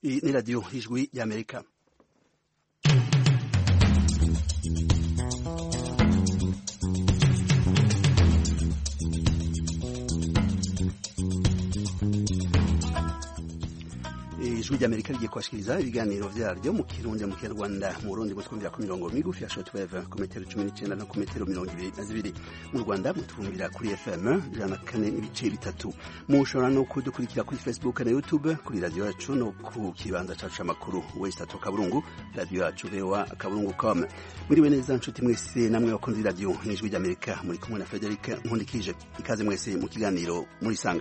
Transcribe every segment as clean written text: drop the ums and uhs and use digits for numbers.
Iyi ni radiyo ijwi y'Amerika. Ijwi ry'Amerika rigiye kubashikiriza ibiganiro vyaryo mu Kirundi mu Kinyarwanda mu Burundi mutwumvira ku mirongo migufi ya shortwave ku metero 19 no ku metero 22 mu Rwanda mutwumvira kuri FM 104.3 mushobora no kudukurikira kuri Facebook na YouTube kuri radio yacu no ku kibanza cacu c'amakuru West Atoka Burungu radio yacu bewa kaburungu.com. Muriwe neza nshuti mwese namwe bakunzi radio ijwi ry'Amerika muri kumwe na Frederic Nkundikije. Ikaze mwese mu kiganiro muri sanga.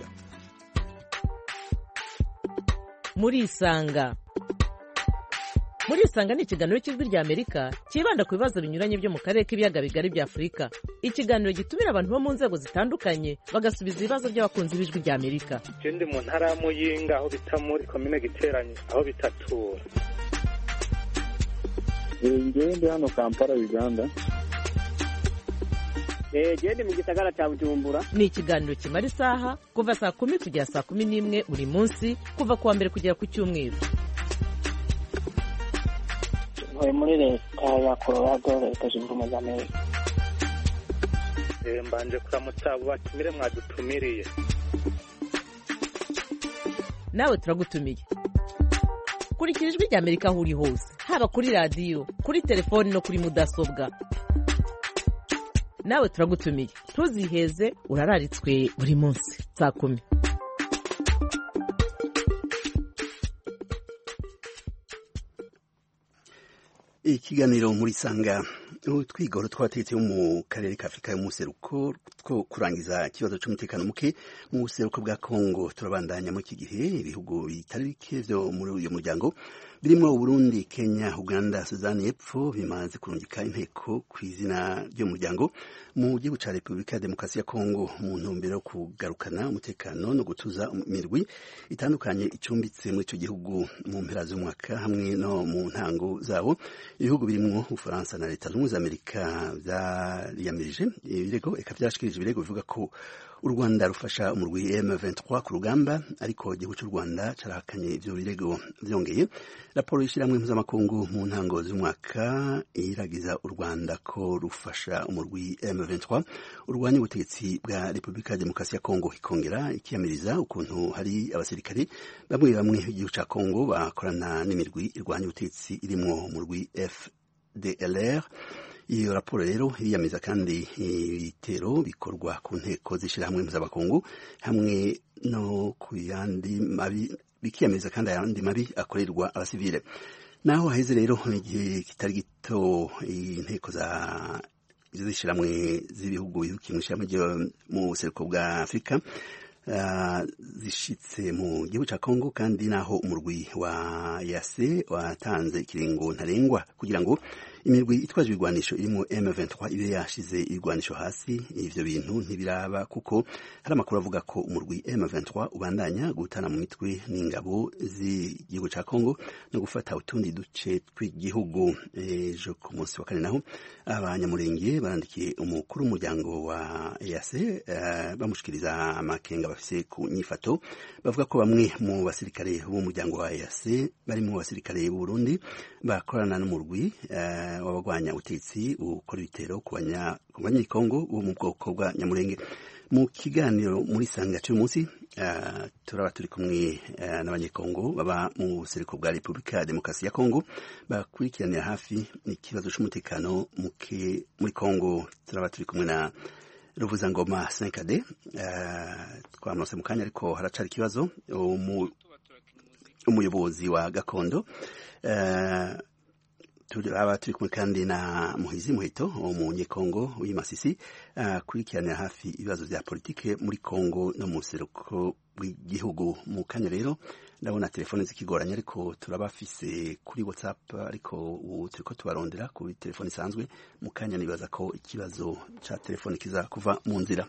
Murisanga ni ikiganiro cy'ijwi rya Amerika kibanda ku bibazo binyuranye byo mu karere k'ibiyaga bigari bya Afurika. Ikiganiro gitumira abantu bo mu nzego zitandukanye bagasubiza ibibazo by'abakunzi b'ijwi rya Amerika. Ndi mu ntara ya Muyinga aho bita muri commune Giteranye aho bitatura. Ndi hano Kampala Uganda. Jende mu gisagara cya Bujumbura. Ni ikiganiro kimara isaha kuva saa 10 kugera saa 11 buri munsi kuva kuwa mbere kugera ku cyumweru. Muri leta ya Colorado leta zunze ubumwe za Amerika. Mbanje kuramutsa abo batumire mwadutumiriye. Nawe turagutumiye. Kurikira ijwi rya Amerika aho uri hose, haba kuri radio, kuri telefoni no kuri mudasobwa. Nawe turagutumiye. Ntuziheze urararitswe buri munsi saa 10. Ikiganiro muri sanga twigoro twategetse mu karere ka Afrika y'umuseruko two kurangiza ikibazo cy'umutekano muke mu buseruko bwa Kongo. Turabandanya mu iki gihe ibihugu bitari bike byo muri uyu muryango birimo Burundi, Kenya, Uganda, Sudani y'Epfo bimaze kurungika inteko ku izina ry'umuryango mu gihugu ca Repubulika ya Demokarasi ya Kongo mu ntumbero yo kugarukana umutekano no gutuza imirwi itandukanye icumbitse muri ico gihugu mu mpera z'umwaka hamwe no mu ntango zabo. Ibihugu birimo Ufaransa na Leta Zunze Amerika vyariyamirije ibirego vyashikirije ibirego bivuga ko u Rwanda rufasha umurwi M23 ku rugamba, ariko igihugu cy'u Rwanda carahakanye ivyo birego. Vyongeye raporo y'ishiramwe mpuzamakungu mu ntango z'umwaka iragiza u Rwanda ko rufasha umurwi M23 urwanya ubutegetsi bwa Repubulika ya Demokarasi ya Kongo, ikongera ikiyamiriza ukuntu hari abasirikare bamwe b'igihugu ca Kongo bakorana n'imirwi irwanya ubutegetsi irimwo umurwi FDLR. Iyo raporo rero iriyamiza kandi ibitero bikorwa ku nteko z'ishirahamwe mpuzamakungu hamwe no ku yandi mabi, bikiyamiza kandi ayandi mabi akorerwa abasivile. Naho haheze rero igihe kitari gito inteko z'ishirahamwe z'ibihugu bihukiye mu ishirahamwe mu buseruko bwa Afrika zishitse mu gihugu ca Kongo, kandi naho umurwi wa EAC watanze ikiringo ntarengwa kugira ngo imirwi itwaje ibigwanisho irimo M23 ibe yashize ibigwanisho hasi. Ivyo bintu ntibiraba kuko hari amakuru avuga ko umurwi M23 ubandanya gutana mu mitwe n'ingabo z'igihugu ca Kongo no gufata utundi duce tw'igihugu. Ejo ku munsi wa kane naho abanyamurenge barandikiye umukuru w'umuryango wa EAC bamushikiriza amakenga bafise ku nyifato. Bavuga ko bamwe mu basirikare b'umuryango wa EAC barimo abasirikare b'u Burundi bakorana n'umurwi wabagwanya ubutegetsi ukora ibitero ku banyekongo bo mu bwoko bwa Nyamurenge. Mu kiganiro muri sanga cy'uyu munsi turaba turi kumwe n'abanyekongo baba mu buseruko bwa Repubulika ya Demokarasi ya Kongo bakurikiranira hafi ikibazo cy'umutekano muke muri Kongo. Turaba turi kumwe na Ruvuzangoma 5D twamose mu kanya, ariko haracari ikibazo umuyobozi wa gakondo. Turaba turi kumwe kandi na Muhizi Muheto umunyekongo w'Imasisi kurikiranira hafi ibibazo vya politike muri Kongo no mu buseruko bw'igihugu. Mu kanya rero ndabona telefone zikigoranye, ariko turabafise kuri WhatsApp, ariko ubu turiko tubarondera kuri telefone isanzwe. Mu kanya nibaza ko ikibazo ca telefone kiza kuva mu nzira.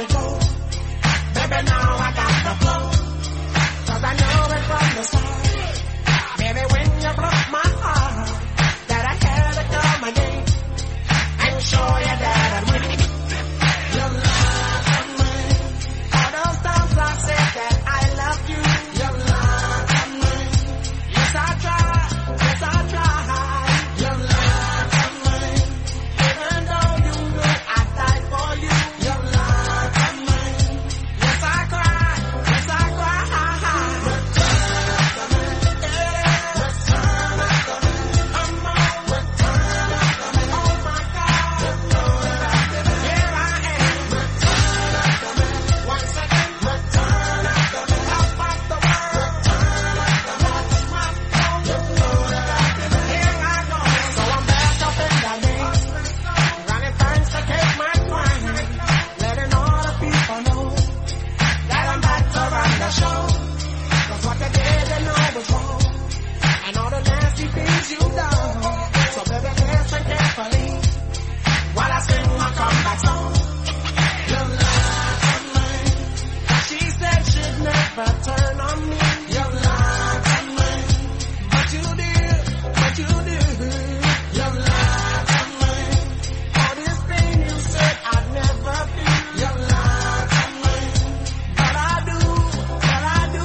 before. Baby, now I got the flow. 'Cause I know it from the start. Baby, when you broke my heart, that I had to come again and show you that I'm winning. Your love of mine. All those times I said that I love you. Your love of mine. Yes, I tried. Yes, I tried. Your love of mine. Even though you know I died for you. Your love of mine. Yes, I cried. Yes, I cried. You done. So baby, listen carefully while I sing my comeback song. Your love of mine. She said she'd never turn on me. Your love of mine. But you did. But you did. Your love of mine. All this pain you said I'd never feel. Your love of mine. But I do. But I do.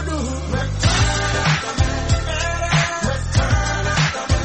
Return to me. Return to me.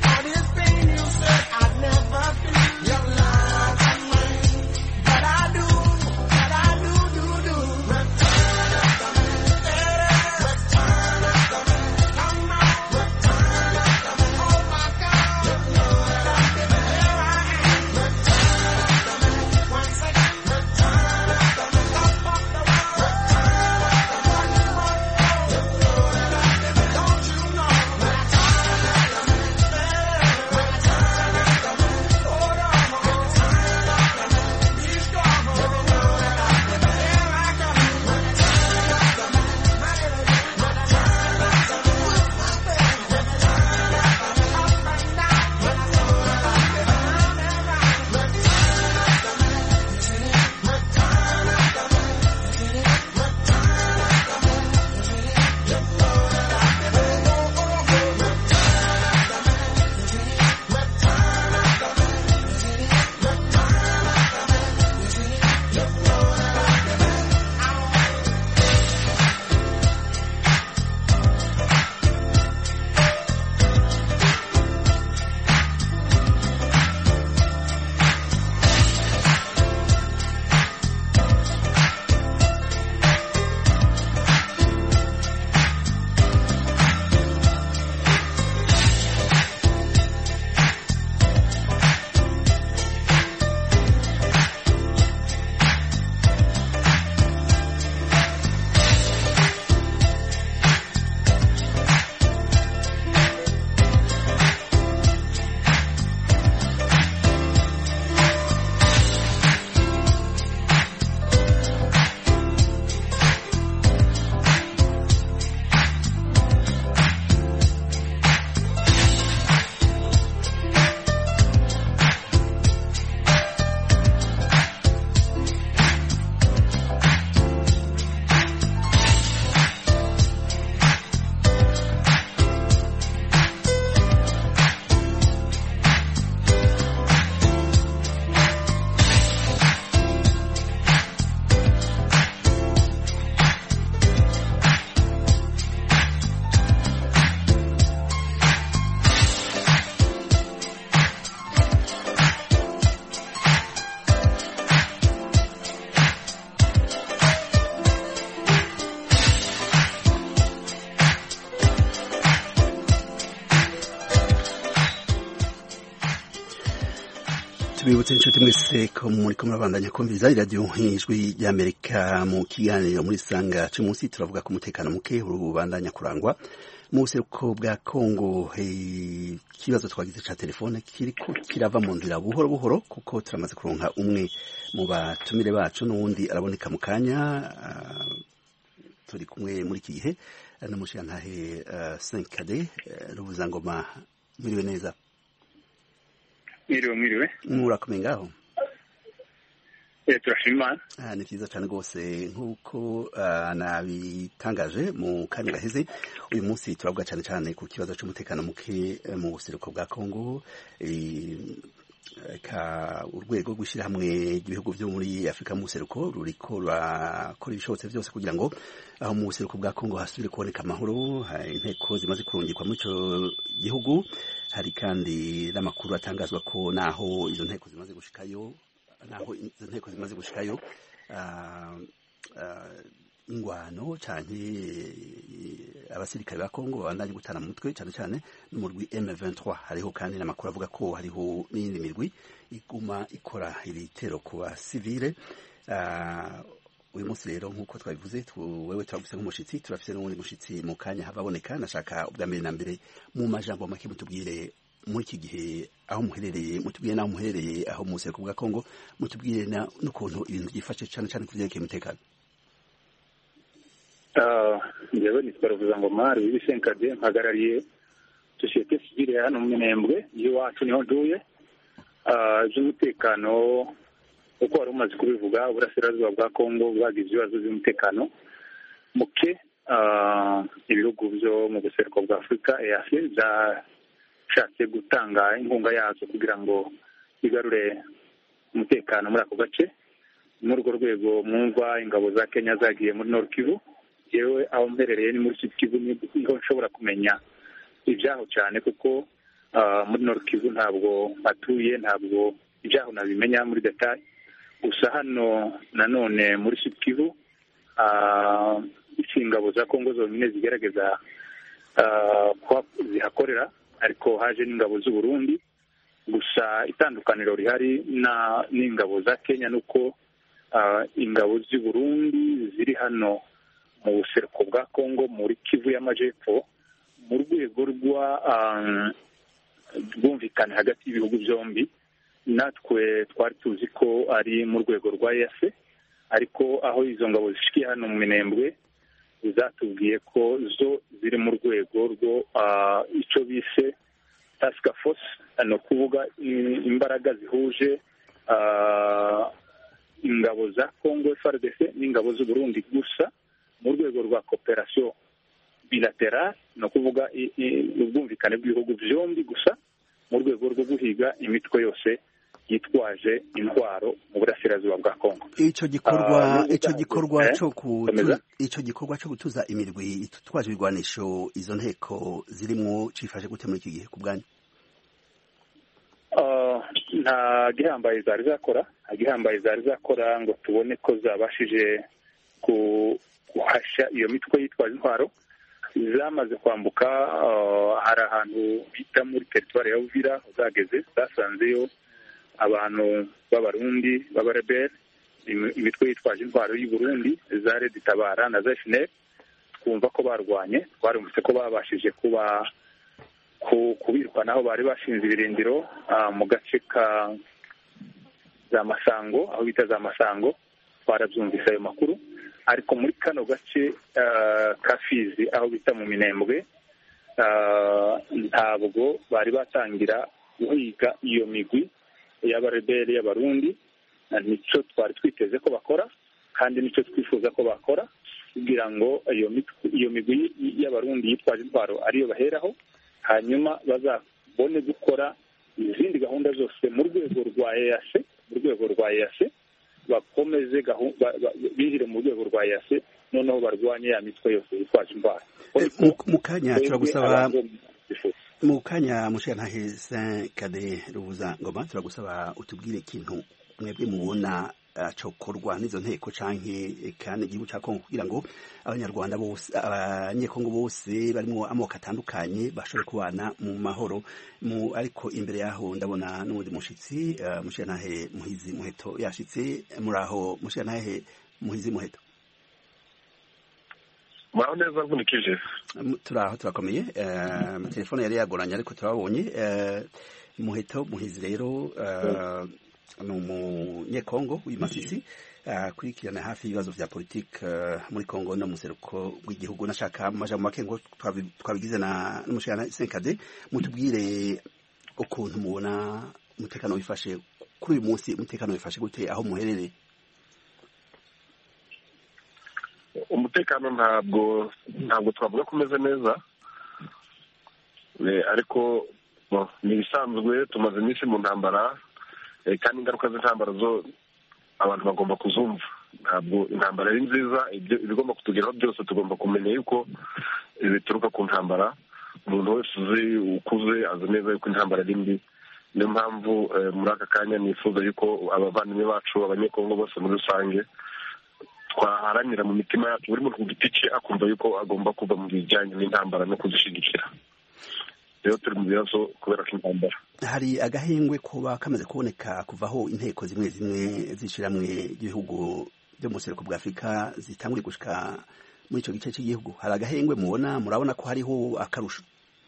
But I do. tubibutse inshuti mwese ko muriko murabandanya kumviriza iradiyo nk'ijwi ry'Amerika mu kiganiro muri sanga cy'umunsi turavuga ku mutekano muke urubandanya kurangwa mu buseruko bwa Kongo. Ikibazo twagize ca telefone kiriko kirava mu nzira buhoro buhoro kuko turamaze kuronka umwe mu batumire bacu n'uwundi araboneka mu kanya. Turi kumwe muri iki gihe n'umushirantahe 5D Ruvuzangoma. Mwiriwe neza. Mwiriwe murakomeye ngaho? Turashima. Ni vyiza cane rwose nk'uko nabitangaje mu kanya gaheze. Uyu munsi turavuga cane cane ku kibazo c'umutekano muke mu buseruko bwa Kongo, urwego rw'ishirahamwe ry'ibihugu vyo muri Afrika mu buseruko ruriko rurakora ibishobotse vyose kugira ngo aho mu buseruko bwa Kongo hasubire kuboneka amahoro. Inteko zimaze kurungikwa muri ico gihugu, hari kandi n'amakuru atangazwa ko naho izo nteko zimaze gushikayo ingwano canke abasirikare ba Kongo babandanye gutana mu mutwe cane cane n'umurwi M23. Hariho kandi n'amakuru avuga ko hariho n'iyindi mirwi iguma ikora ibitero ku basivile. Uyu munsi rero nk'uko twabivuze wewe turaguse nk'umushitsi, turafise n'uwundi mushitsi mu kanya hababoneka. Nashaka ubwa mbere na mbere mu majambo make mutubwire muri iki gihe aho muherereye, mutubwire naho muherereye aho mu buseruko bwa Kongo, mutubwire n'ukuntu ibintu byifashe cane cane ku vyerekeye umutekano. Njyewe nitwa Ruvuzangoma Louis Senkade, mpagarariye sosiyete sivile hano mu Minembwe iwacu niho nduye. Iby'umutekano uko wari umaze kubivuga, uburasirazuba bwa Kongo bwagize ibibazo by'umutekano muke. Ibihugu byo mu buseruko bwa Afurika EAC byashatse gutanga inkunga yazo kugira ngo bigarure umutekano muri ako gace. Muri urwo rwego mwumva ingabo za Kenya zagiye muri Nord Kivu. Yewe aho mberereye ni muri Sud Kivu, niho nshobora kumenya ibyaho cyane kuko muri Nord Kivu ntabwo atuye, ntabwo ibyaho nabimenya muri detail. Gusa hano nanone muri Sud Kivu ingabo za Kongo zonyine zigerageza zihakorera, ariko haje n'ingabo z'u Burundi. Gusa itandukaniro rihari n'ingabo za Kenya nuko ingabo z'u Burundi ziri hano mu buseruko bwa Kongo muri Kivu y'Amajepfo mu rwego rwumvikana hagati y'ibihugu byombi. Natwe twari tuzi ko ari mu rwego rwa EAC, ariko aho izo ngabo zishikiye hano mu Minembwe zatubwiye ko zo ziri mu rwego rwo icyo bise task force, no kuvuga imbaraga zihuje ingabo za Kongo FARDC n'ingabo z'u Burundi, gusa mu rwego rwa cooperation bilateral, no kuvuga ubwumvikane bw'ibihugu byombi, gusa mu rwego rwo guhiga imitwe yose yitwaje intwaro mu burasirazuba bwa Kongo. Ico gikorwa cyo gutuza imirwi itwaje ibigwanisho izo nteko zirimo cifashe gute muri iki gihe ku bwanyu? Nta gihambaye zari zakora ngo tubone ko zabashije guhasha iyo mitwe yitwaje intwaro. Zamaze kwambuka, hari ahantu bita muri teritwari ya Uvira zageze, zasanzeyo abantu b'abarundi b'abarebere, imitwe yitwaje intwaro y'u Burundi za Red Tabara na FNL. Twumva ko barwanye, twarumvise ko babashije kubirwanaho bari bashinze ibirindiro mu gace ka za Masango, aho bita za Masango. Twarabyumvise ayo makuru, ariko muri kano gace ka Fizi aho bita mu Minembwe ntabwo bari batangira guhiga iyo migwi y'abarebere y'abarundi. Nicyo twari twiteze ko bakora, kandi nicyo twifuza ko bakora, kugira ngo iyo migwi y'abarundi yitwaje intwaro ariyo baheraho, hanyuma bazabone gukora izindi gahunda zose mu rwego rwa EAC, bakomeze bihire mu rwego rwa EAC, noneho barwanye ya mitwe yose yitwaje intwaro. Mu kanya mushirantahe 5D Ruvuzangoma, turagusaba utubwire ikintu mwebwe mubona cokorwa n'izo nteko canke kandi igihugu ca Kongo kugira ngo abanyarwanda bose abanyekongo bose barimo amoko atandukanye bashobore kubana mu mahoro ariko imbere yaho ndabona n'ubundi mushitsi Mushiyantahe Muhizi Muheto yashitse muraho Mushiyantahe Muhizi Muheto. Muraho neza mvunikije. Turaho turakomeye telefone yari yagoranye ariko turabonye Muheto Muhizi rero ni umunyekongo w'imasisi akurikirana hafi ibibazo vya politike muri Kongo no museruko w'igihugu. Nashaka amajambo make ngo twabigize na n'umushana Senkade mutubwire ukuntu mubona umutekano wifashe kuri uyu munsi. Umutekano wifashe gute aho muherereye? Umutekano ntabwo twavuga ko umeze neza, ariko ni ibisanzwe. Tumaze iminsi mu ntambara, kandi ingaruka z'intambara zo abantu bagomba kuzumva. Ntabwo intambara ari nziza, ibigomba kutugeraho byose tugomba kumenya yuko bituruka ku ntambara. Umuntu wese ukuze azi neza yuko intambara ari mbi. Niyo mpamvu muri aka kanya nifuza yuko abavandimwe bacu abanyekongo bose muri rusange twaharanira mu mitima yacu buri muntu ku giti cye akumva yuko agomba kuva mu bijyanye n'intambara no kuzishyigikira. Rero turi mu bibazo kubera ko intambara. Hari agahengwe kuba kamaze kuboneka kuvaho inteko zimwe zimwe zishiramwe igihugu byo mu buseruko bwa Afurika zitanguye gushika muri ico gice cy'igihugu. Hari agahengwe murabona ko hariho akarusho?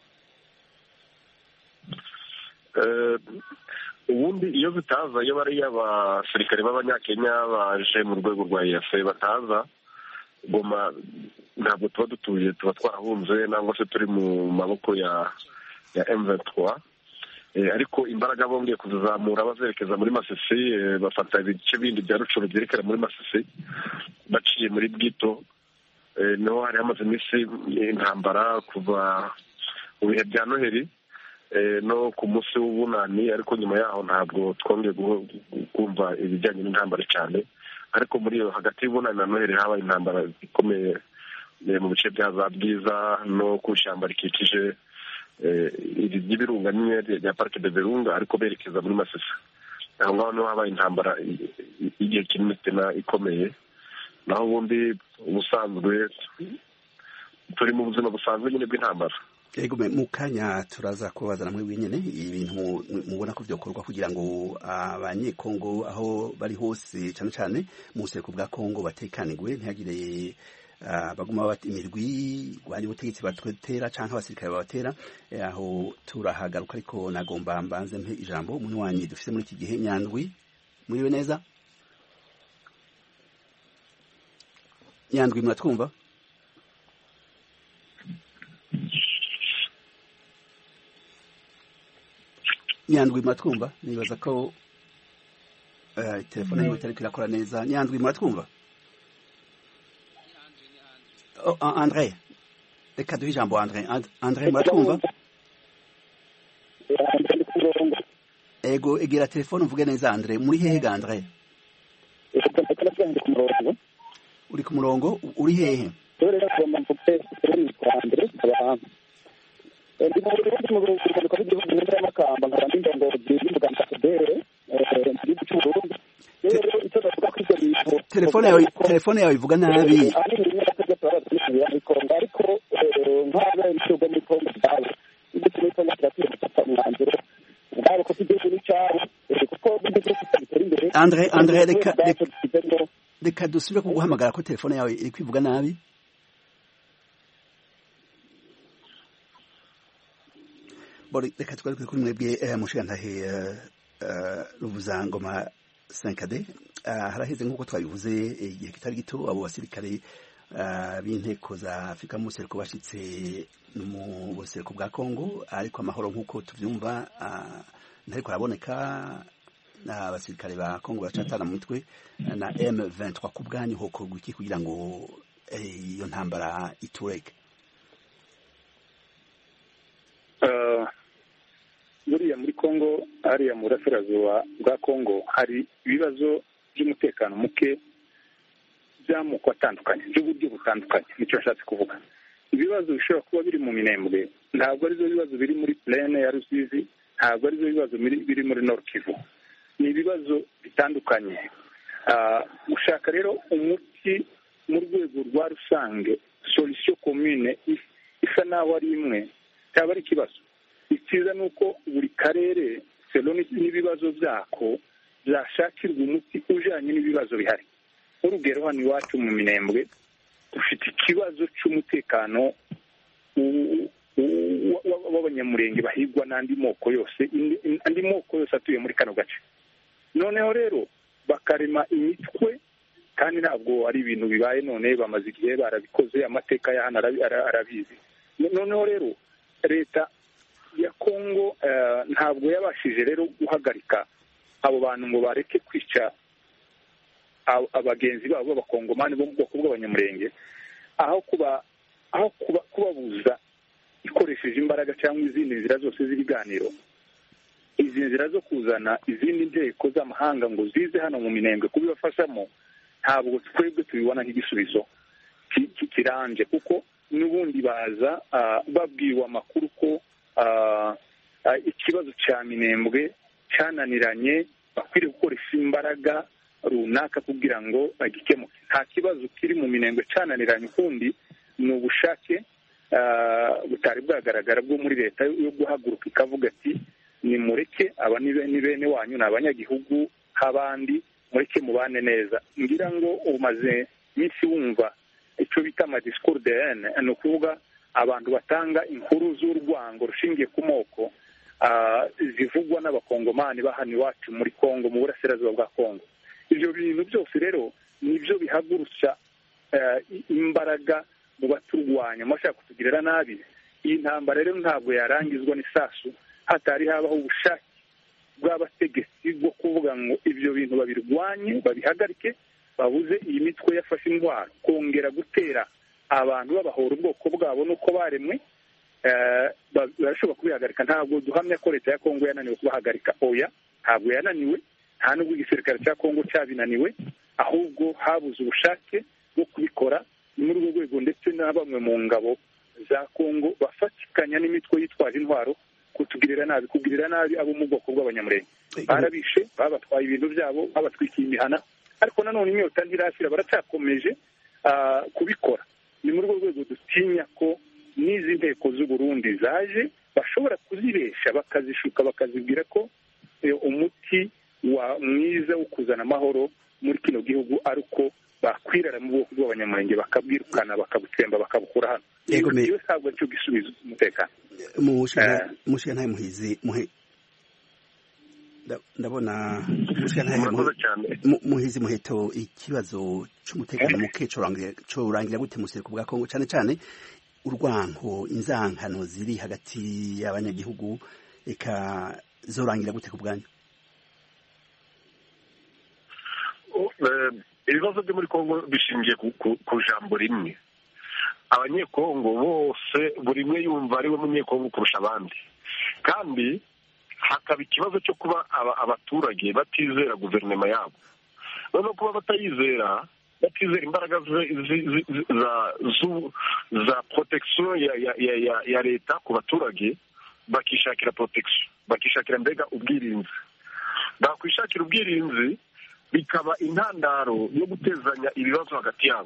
Ubundi iyo zitaza, iyo bari abasirikare b'abanyakenya baje mu rwego rwa EAC bataza Goma, ntabwo tuba dutuye, tuba twarahunze nangwa se turi mu maboko ya M23. Ariko imbaraga bongeye kuzizamura bazerekeza muri Masisi, bafata ibice bindi bya Rucuru byerekera muri Masisi baciye muri Bwito. Niho hari hamaze iminsi intambara kuva mu bihe bya Noheli no ku munsi w'ubunani, ariko nyuma yaho ntabwo twongeye kumva ibijyanye n'intambara cyane. Ariko muri iyo hagati y'ubunani na Noheli habaye intambara ikomeye mu bice bya za Bwiza no ku ishyamba rikikije ry'ibirunga nyine rya Parc de Virunga, ariko berekeza muri Masisi. Aho ngaho niho habaye intambara igihe kinini tena ikomeye. Naho ubundi ubusanzwe turi mu buzima busanzwe nyine bw'intambara. Ego mu kanya turaza kubaza namwe wenyene ibintu mubona ko byokorwa kugira ngo abanyekongo aho bari hose cyane cyane mu buseruko bwa Kongo batekanirwe, ntihagire baguma bati imirwi gwanye ubutegetsi batwetera canke abasirikare babatera. Aho turahagaruka, ariko nagomba mbanze mpe ijambo umunywanyi dufise muri iki gihe. Nyandwi, muriwe neza? Nyandwi, muratwumva? Nyandwi, muratwumva? Nibaza ko telefone yiwe itariko irakora neza. Nyandwi, muratwumva? Andre, reka duhe ijambo Andre. Andre, muratwumva? Ego, egera telefone uvuge neza Andre. Muri hehe ga Andre? Uri ku murongo? Uri hehe? Telefone yawe ivuga nabi. Andre, reka dusubire kuguhamagara ko telefone yawe iri kwivuga nabi. Reka tugaruke kuri mwebwe Mushiyantahe Ruvuzangoma Senkade. Haraheze nk'uko twabivuze igihe kitari gito abo basirikare b'inteko za Afurika mu buseruko bashitse mu buseruko bwa Kongo, ariko amahoro nk'uko tuvyumva ntariko araboneka. Abasirikare ba Kongo baracatana mu mitwe na M23. Ku bwanyu hokorwa iki kugira ngo iyo ntambara itureke? buriya muri Kongo, hariya mu burasirazuba bwa Kongo hari ibibazo by'umutekano muke by'amoko atandukanye, by'uburyo butandukanye. Nicyo nashatse kuvuga. Ibibazo bishobora kuba biri mu Minembwe ntabwo arizo bibazo biri muri Plaine ya Rusizi, ntabwo arizo bibazo biri muri Nord Kivu. Ni ibibazo bitandukanye. gushaka rero umuti mu rwego rwa rusange, solution commune isa naho ari imwe, cyaba ari ikibazo. Icyiza ni uko buri karere n'ibibazo byako byashakirwa umuti ujyanye n'ibibazo bihari. Urugero hano iwacu mu Minembwe dufite ikibazo cy'umutekano w'abanyamurenge bahigwa n'andi moko yose atuye muri kano gace. Noneho rero bakarema imitwe, kandi ntabwo ari ibintu bibaye none, bamaze igihe barabikoze, amateka ya hano arabizi. Noneho rero leta ya Kongo ntabwo yabashije rero guhagarika abo bantu ngo bareke kwica abagenzi babo b'abakongomani bo mu bwoko bw'abanyamurenge, aho kubabuza ikoresheje imbaraga cyangwa izindi nzira zose z'ibiganiro. Izi nzira zo kuzana izindi nteko z'amahanga ngo zize hano mu Minembwe kubibafashamo, ntabwo twebwe tubibona nk'igisubizo kirambye, kuko n'ubundi baza babwiwe amakuru ko ikibazo cya Minembwe cyananiranye, bakwiriye gukoresha imbaraga runaka kugira ngo bagikemuke. Nta kibazo kiri mu Minembwe cyananiranye, ukundi ni ubushake butari bwagaragara bwo muri leta yo guhaguruka ikavuga ati nimureke, aba ni bene wanyu, ni abanyagihugu nk'abandi, mureke mubane neza. Ngira ngo umaze iminsi wumva icyo bita amadiscours de haine, ni ukuvuga abantu batanga inkuru z'urwango rushingiye ku moko zivugwa n'abakongomani bahano iwacu muri Kongo, mu burasirazuba bwa Kongo. Ibyo bintu byose rero nibyo bihagurutsa imbaraga mu baturwanya, mu bashaka kutugirira nabi. Iyi ntambara rero ntabwo yarangizwa n'isasu hatari habaho ubushake bw'abategetsi bwo kuvuga ngo ibyo bintu babirwanye, babihagarike, babuze iyi mitwe yafashe intwaro kongera gutera abantu babahora ubwoko bwabo n'uko baremwe. Barashobora kubihagarika. Ntabwo duhamya ko leta ya Kongo yananiwe kubahagarika, oya, ntabwo yananiwe, nta nubwo igisirikare cya Kongo cyabinaniwe, ahubwo habuze ubushake bwo kubikora. Ni muri urwo rwego ndetse na bamwe mu ngabo za Kongo bafatikanya n'imitwe yitwaje intwaro kugirira nabi abo mu bwoko bw'abanyamurenge. Barabishe, babatwaye ibintu byabo, babatwikiye imihana, ariko nanone inyota ntirashira, baracyakomeje kubikora. Ni muri urwo rwego dutinya ko n'izi nteko z'u Burundi zaje bashobora kuzibesha, bakazishuka, bakazibwira ko umuti mwiza wo kuzana amahoro muri kino gihugu ari uko bakwirara mu bwoko bw'abanyamurenge, bakabwirukana, bakabutsemba, bakabukura hano. Iyo ntabwo aricyo gisubizo umutekano. Mushyantaye Muhizi ndabona Muhizi Muheto, ikibazo cy'umutekano muke corangira gute mu buseruko bwa Kongo, cyane cyane urwango, inzankano ziri hagati y'abanyagihugu, eka zorangira gute ku bwanyu? Ibibazo byo muri Kongo bishingiye ku jambo rimwe. Abanyekongo bose buri umwe yumva ari we munyekongo kurusha abandi, kandi hakaba ikibazo cyo kuba abaturage batizera guverinoma yabo. Noneho kuba batizera imbaraga za protection ya leta ku baturage, bakishakira protection, bakishakira mbega ubwirinzi. Bakwishakira ubwirinzi bikaba intandaro yo gutezanya ibibazo hagati yabo.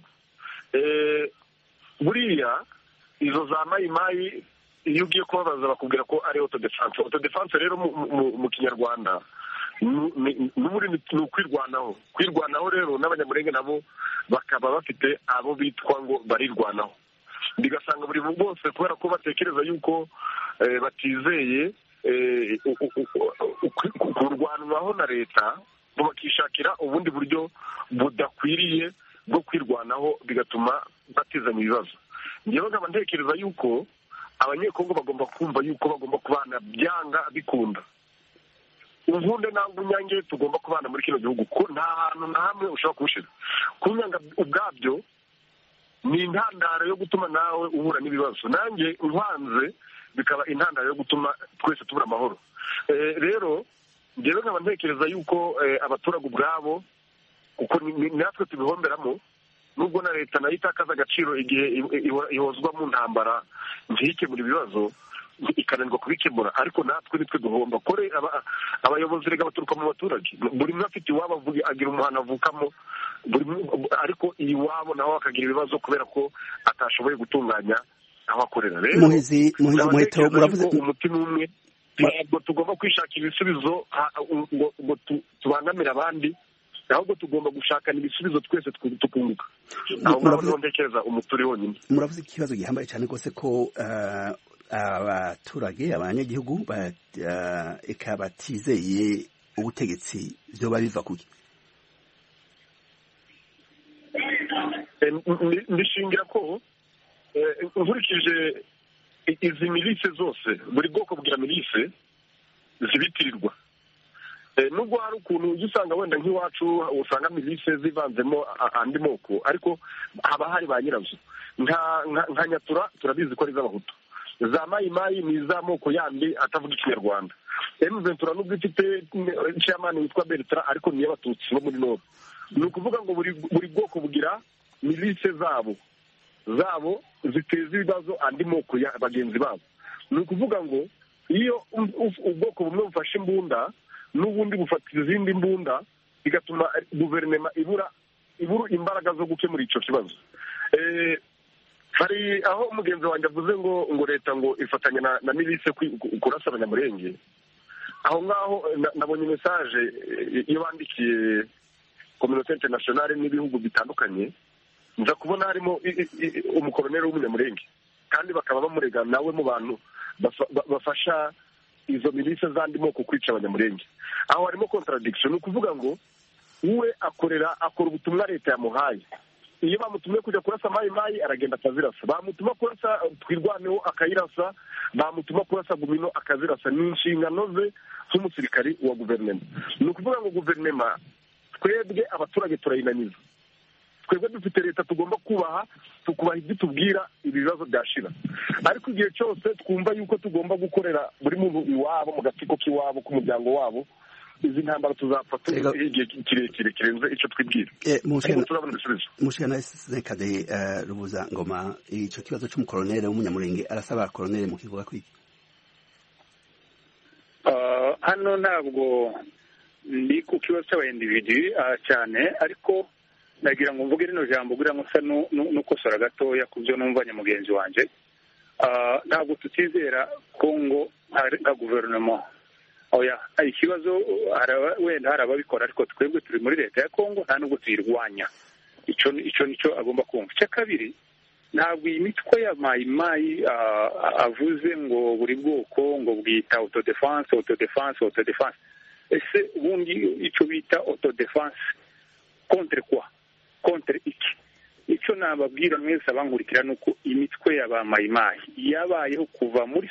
Buriya izo za mayimayi iyo ugiye kubabaza bakubwira ko ari autodefense. Autodefense rero mu Kinyarwanda ni ukwirwanaho. Kwirwanaho rero n'abanyamurenge nabo bakaba bafite abo bitwa ngo barirwanaho. Bigasanga buri bose kubera ko batekereza yuko batizeye kurwanwaho na leta, bakishakira ubundi buryo budakwiriye bwo kwirwanaho, bigatuma batezanya ibibazo. Njyewe nkaba ntekereza yuko abanyekongo bagomba kumva yuko bagomba kubana byanga bikunda. Ubundi ntabwo unyange tugomba kubana muri kino gihugu, ko nta hantu na hamwe ushobora kuwushyira. Kunyanga ubwabyo ni intandaro yo gutuma nawe uhura n'ibibazo. Nanjye nkwanze bikaba intandaro yo gutuma twese tubura amahoro. Rero njyewe nkaba ntekereza yuko abaturage ubwabo, kuko natwe tubihomberamo, nubwo na leta nayo itakaza agaciro igihe ihozwa mu ntambara ntiyikemura ibibazo, ikananirwa kubikemura, ariko natwe nitwe duhomba kore abayobozi rega baturuka mu baturage, buri umwe afite iwabo agira umuhana avukamo, ariko iwabo naho akagira ibibazo kubera ko atashoboye gutunganya aho akorera. Rero Muhizi Muheto, muravuze umutima umwe, ntabwo tugomba kwishakira ibisubizo ngo tubangamire abandi, ahubwo tugomba gushakana ibisubizo twese tukunguka. aho ngaho ntekereza umuturi wonyine. Muravuze ikibazo gihambaye cyane rwose ko abaturage abanyagihugu eka batizeye ubutegetsi byoba biva kuki? Ndishingira ko nkurikije izi milise zose, buri bwoko bwa milise zibitirirwa, nubwo hari ukuntu ujya usanga wenda nk'iwacu usanga milise zivanzemo andi moko, ariko haba hari ba nyirazo. Nka Nyatura turabizi ko ari iz'abahutu, za mayimayi ni iz'amoko yandi atavuga ikinyarwanda, M23 nubwo ifite chairman witwa Bertrand ariko ni y'abatutsi bo muri Nord. Ni ukuvuga ngo buri bwoko bugira milise zabo ziteza ibibazo andi moko ya bagenzi babo. Ni ukuvuga ngo iyo ubwoko bumwe bufashe imbunda n'ubundi bufata izindi mbunda, bigatuma guverinoma ibura imbaraga zo gukemura icyo kibazo. Hari aho umugenzi wanjye avuze ngo leta ngo ifatanya na milise kurasa abanyamurenge. Aho ngaho nabonye message iyo bandikiye communauté internationale n'ibihugu bitandukanye, nza kubona harimo umukoloneli w'umunyamurenge, kandi bakaba bamurega nawe mu bantu bafasha izo milise zandi moko kwica abanyamurenge. Aho harimo contradiction, ni ukuvuga ngo we akora ubutumwa leta yamuhaye. Iyo bamutumye kujya kurasa mayimayi aragenda akazirasa, bamutuma kurasa twirwaneho akayirasa, bamutuma kurasa gumino akazirasa. Ni inshingano ze nk'umusirikari wa guverinoma. Ni ukuvuga ngo guverinoma twebwe abaturage turayinaniza. Twebwe dufite leta tugomba kubaha ibyo tubwira ibibazo byashira, ariko igihe cyose twumva yuko tugomba gukorera buri muntu iwabo mu gatsiko k'iwabo k'umuryango wabo, izi ntambara tuzapfa igihe kirekire kirenze icyo twibwira. Mushana Sekade Rubuza Ngoma, icyo kibazo cy'umukoloneli w'umunyamurenge arasaba koloneli mu kivuga kwiki? Hano ntabwo ndi ku kibazo cy'abayindividu cyane, ariko nagira ngo mvuge rino jambo kugira ngo nsa n'ukosora gatoya ku byo numvanye mugenzi wanjye. Ntabwo tutizera Kongo nka guverinoma. Oya, ikibazo wenda hari ababikora, ariko twebwe turi muri leta ya Kongo nta nubwo tuyirwanya. Icyo nicyo agomba kumva. Icya kabiri, ntabwo iyi mitwe ya mayimayi avuze ngo buri bwoko ngo bwita autodefense. Ese ubundi icyo bita autodefense contre quoi? Contre iki? Icyo nababwira mwese abankurikira ni uko imitwe ya ba mayimayi yabayeho kuva muri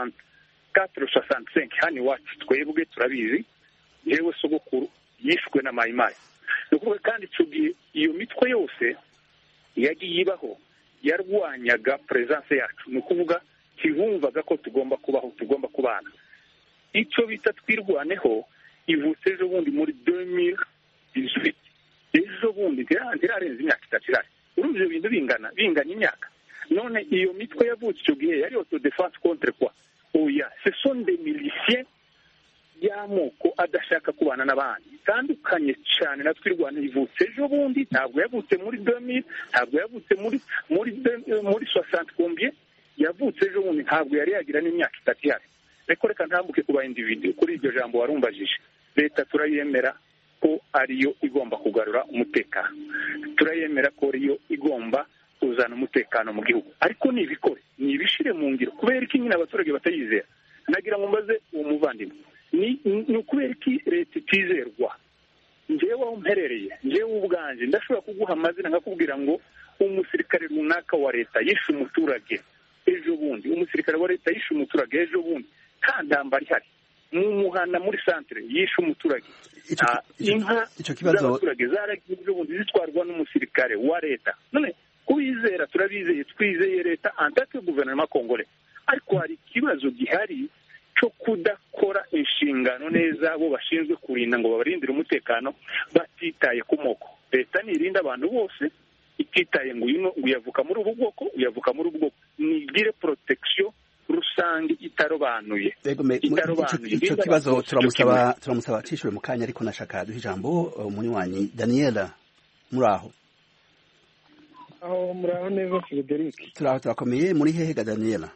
64-65 hano iwacu twebwe turabizi. Yewe sogokuru yishwe na mayimayi. Ni ukuvuga kandi icyo gihe iyo mitwe yose yagiye ibaho yarwanyaga presence yacu, ni ukuvuga kibumvaga ko tugomba kubaho, tugomba kubana. Icyo bita twirwaneho ivutse ejo bundi muri 2018. Ejo bundi ntirarenze imyaka itatu irari. Urumva ibyo bintu bingana imyaka. None iyo mitwe yavutse icyo gihe yari autodefense contre quoi? Oya, ce sont des miliciens y'amoko adashaka kubana n'abandi. Itandukanye cyane na twirwana ivutse ejo bundi, ntabwo yavutse muri 2000, ntabwo yavutse muri 60 combien, yavutse ejo bundi, ntabwo yari yagira n'imyaka itatu ihari. Reka ntambuke kuba individu kuri iryo jambo warumbajije. Leta turayemera ko ariyo igomba kugarura umutekano, turayemera ko ariyo igomba kuzana umutekano mu gihugu, ariko nibikore, nibishire mu ngiro. Kubera iki nyine abaturage batayizera? Nagira ngo mbaze uwo muvandimwe, ni ukubera iki leta itizerwa? Njyewe aho mperereye, njyewe ubwanje ndashobora kuguha amazina nkakubwira ngo umusirikare runaka wa leta yishe umuturage ejo bundi, umusirikare wa leta yishe umuturage ejo bundi, nta ndambara ihari. Mu muhanda muri centre yishe umuturage. Inka z'abaturage zaragiye ejo bundi zitwarwa n'umusirikare wa leta. None kubizera turabizeye, twizeye leta en tant que gouvernement congolais, ariko hari ikibazo gihari cyo kudakora inshingano neza bo bashinzwe kurinda ngo babarindire umutekano batitaye ku moko. Leta nirinda abantu bose, ititaye ngo uyavuka muri ubu bwoko, uyavuka muri ubu bwoko, nigire protection rusange itarobanuye ico kibazo turamusaba cishuwe mu kanya ariko nashaka duha ijambo umunywanyi Daniela muraho aho muraho neza Frederic turakomeye muri hehe ga Daniela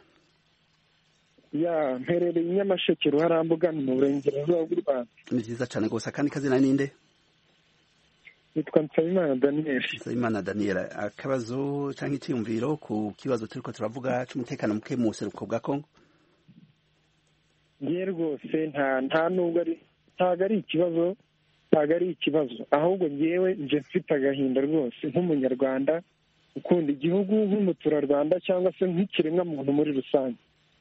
ya mperereye Nyamasheke Ruharambuga mu burengerazuba bw'u Rwanda ni vyiza cane gose kandi kazina ninde nitwa Nsabimana Daniel akabazo canke icyumviro ku kibazo turiko turavuga cy'umutekano muke mu buseruko bwa Kongo ngiye rwose nta nubwo ari ikibazo ahubwo ngewe nje mfite agahinda rwose nk'umunyarwanda ukunda igihugu nk'umuturarwanda cyangwa se nk'ikiremwa muntu muri rusange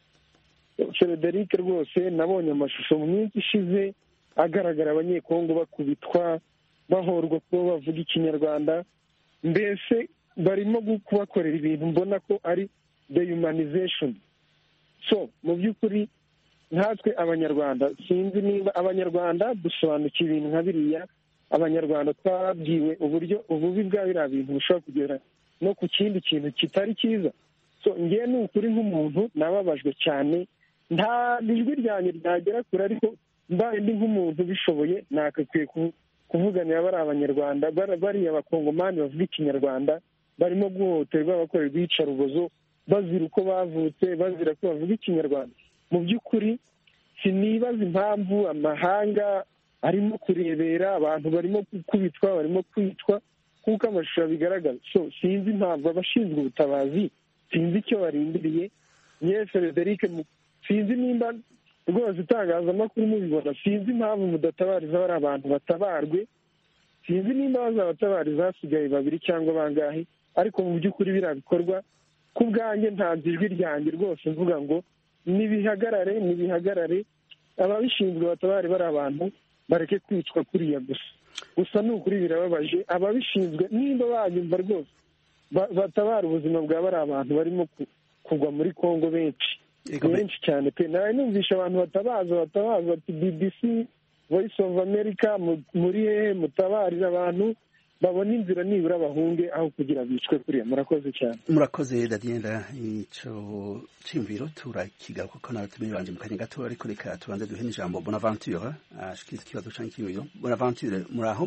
Frederic rwose nabonye amashusho mu minsi ishize agaragara abanyekongo bakubitwa bahorwa kuba bavuga ikinyarwanda mbese barimo kubakorera ibintu mbona ko ari dehumanization so mu by'ukuri nkatwe abanyarwanda sinzi niba abanyarwanda dusobanukiwe ibintu nka biriya abanyarwanda twabwiwe uburyo ububi bwa biriya bintu bushobora kugera no ku kindi kintu kitari cyiza so ngewe ni ukuri nk'umuntu nababajwe cyane nta ijwi ryanjye ryagera kure ariko mbaye ndi nk'umuntu bishoboye nakakwiye kuvuganira bari abanyarwanda bariya abakongomani bavuga ikinyarwanda barimo guhohoterwa bakorerwa iyicarubozo bazira uko bavutse bazira ko bavuga ikinyarwanda mu by'ukuri sinibaza impamvu amahanga arimo kurebera abantu barimo gukubitwa barimo kwicwa kuko amashusho bigaragaza so sinzi impamvu abashinzwe ubutabazi sinzi icyo barindiriye Frederic sinzi nimba rwose itangazamakuru mubibona sinzi impamvu mudatabariza bari abantu batabarwe sinzi nimba bazabatabariza hasigaye babiri cyangwa bangahe ariko mu by'ukuri biriya bikorwa ku bwanjye ntanze ijwi ryanjye rwose mvuga ngo nibihagarare ababishinzwe batabare bari abantu bareke kwicwa kuriya gusa ni ukuri birababaje ababishinzwe nimba banyumva rwose batabara ubuzima bwa bari abantu barimo kugwa muri Kongo benshi cyane pe nawe numvisha abantu batabaza bati BBC Voice of America muri hehe mutabarira abantu babona inzira nibura bahunge aho kugira bicwe kuriya murakoze cyane murakoze Daniela ico cimviro turakigaruka ko nawe tumye banje mu kanya gato ariko reka tubanze duhe n'ijambo Bonaventure ashikiriza ikibazo canke kimiro Bonaventure muraho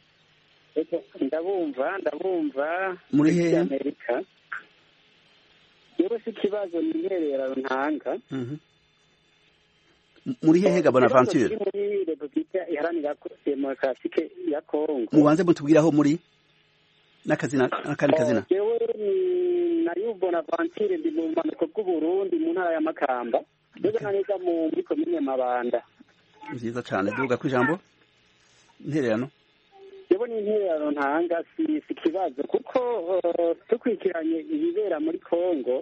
ndabumva muri hehe Amerika yewe si kibazo niherera ntanga muri hehe ga Bonaventure muri Republika Iharanira Demokarasi ya Kongo mubanze mutubwiraho muri n'akandi kazina yewe nari Bonaventure ndi mu mpanuka bw'u Burundi mu ntara ya Makamba ndetse naniga muri komine Mabanda nziza cyane duga ku ijambo intererano yewe ni intererano ntanga si kibazo kuko tukwikiranye ibibera muri Kongo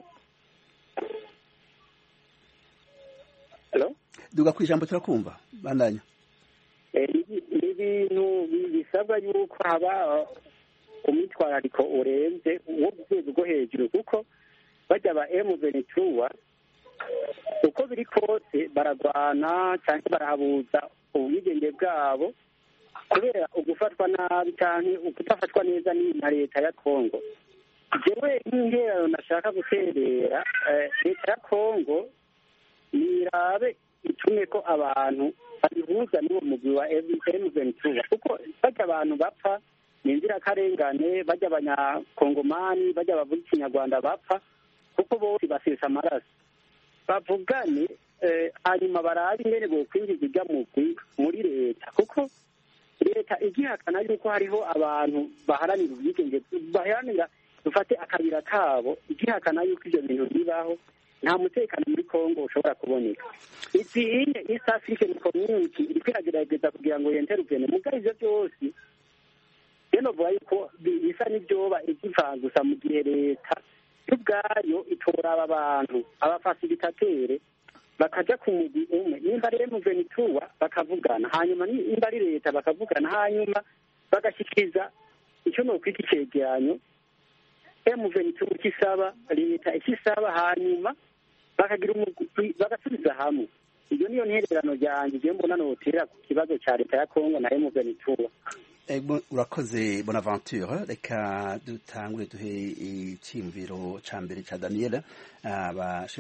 Hello? Duga ku ijambo turakumva bandanya ibintu bisabwa yuko haba umwitwarariko urenze wo ku rwego rwo hejuru kuko bajya ba M23 uko biri kose baragwana cyangwa barahabuza ubwigenge bwabo kubera ugufatwa nabi cyangwa ukutafatwa neza na leta ya Kongo jewe nk'ingerano nashaka guterera leta ya Kongo nirabe itume ko abantu babihuza n'uwo mugwi wa M23 kuko bajya abantu bapfa ni inzirakarengane bajya abanyakongomani bajya bavuga ikinyarwanda bapfa kuko bose basesa amaraso bavugane hanyuma barabe ingene bokwinjiza irya mugwi muri leta kuko leta igihakana yuko hariho abantu baharanira ubwigenge baharanira dufate akabira kabo igihakana yuko ibyo bintu bibaho nta mutekano muri Kongo ushobora kuboneka izihinye East African Community iri kwiragerageza kugira ngo yenteruvene mugari ivyo byose rero vuga yuko bisa n'ibyoba ikivanze gusa mu gihe leta y'ubwayo itora aba bantu abafasilitateri bakaja ku mugwi umwe nimba rero M23 bakavugana hanyuma nimba ari leta bakavugana hanyuma bagashikiriza icyo nokwita icegeranyo M23 ikisaba leta ikisaba hanyuma bakagira umugwi bagasubiza hamwe iyo niyo ntererano ryanjye je mbona notera ku kibazo ca leta ya Kongo na M23 urakoze Bonaventure reka dutangure duhe icyimviro ca mbere ca Daniela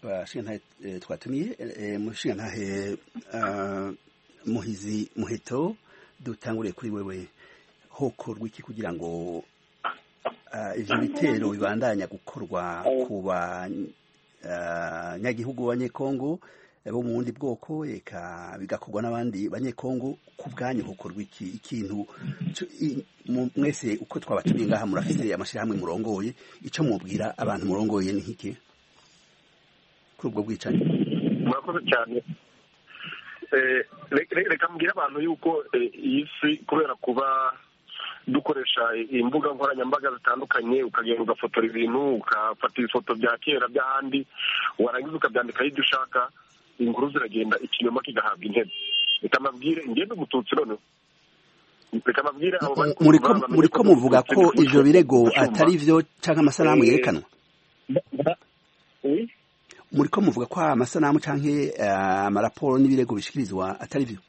bashingantahe twatumiye mushingantahe Muhizi Muheto, dutanguriye kuri wewe, hokorwa iki kugira ngo ivyo bitero bibandanya gukorwa ku banyagihugu b'abanyekongo bo mu bundi bwoko, eka bigakorwa n'abandi banyekongo? Ku bwanyu hokorwa iki? Ikintu mwese uko twabatumiye ngaha murafite amashirahamwe murongoye, ico mubwira abantu murongoye ni iki kuri ubwo bwicanyi? Murakoze cyane. Reka mbwira abantu yuko iyi si kubera kuba dukoresha imbuga nkoranyambaga zitandukanye, ukagenda ugafotora ibintu, ukafata ibifoto bya kera by'ahandi, warangiza ukabyandikaho ibyo ushaka, inkuru ziragenda, ikinyoma kigahabwa intebe. Reka mabwire ngende umututsi noneho, reka mabwire abo bari muriko muvuga ko ivyo birego atari vyo canke amasanamu yerekanwa? Muriko muvuga ko amasanamu canke amaraporo n'ibirego bishikirizwa atari vyo?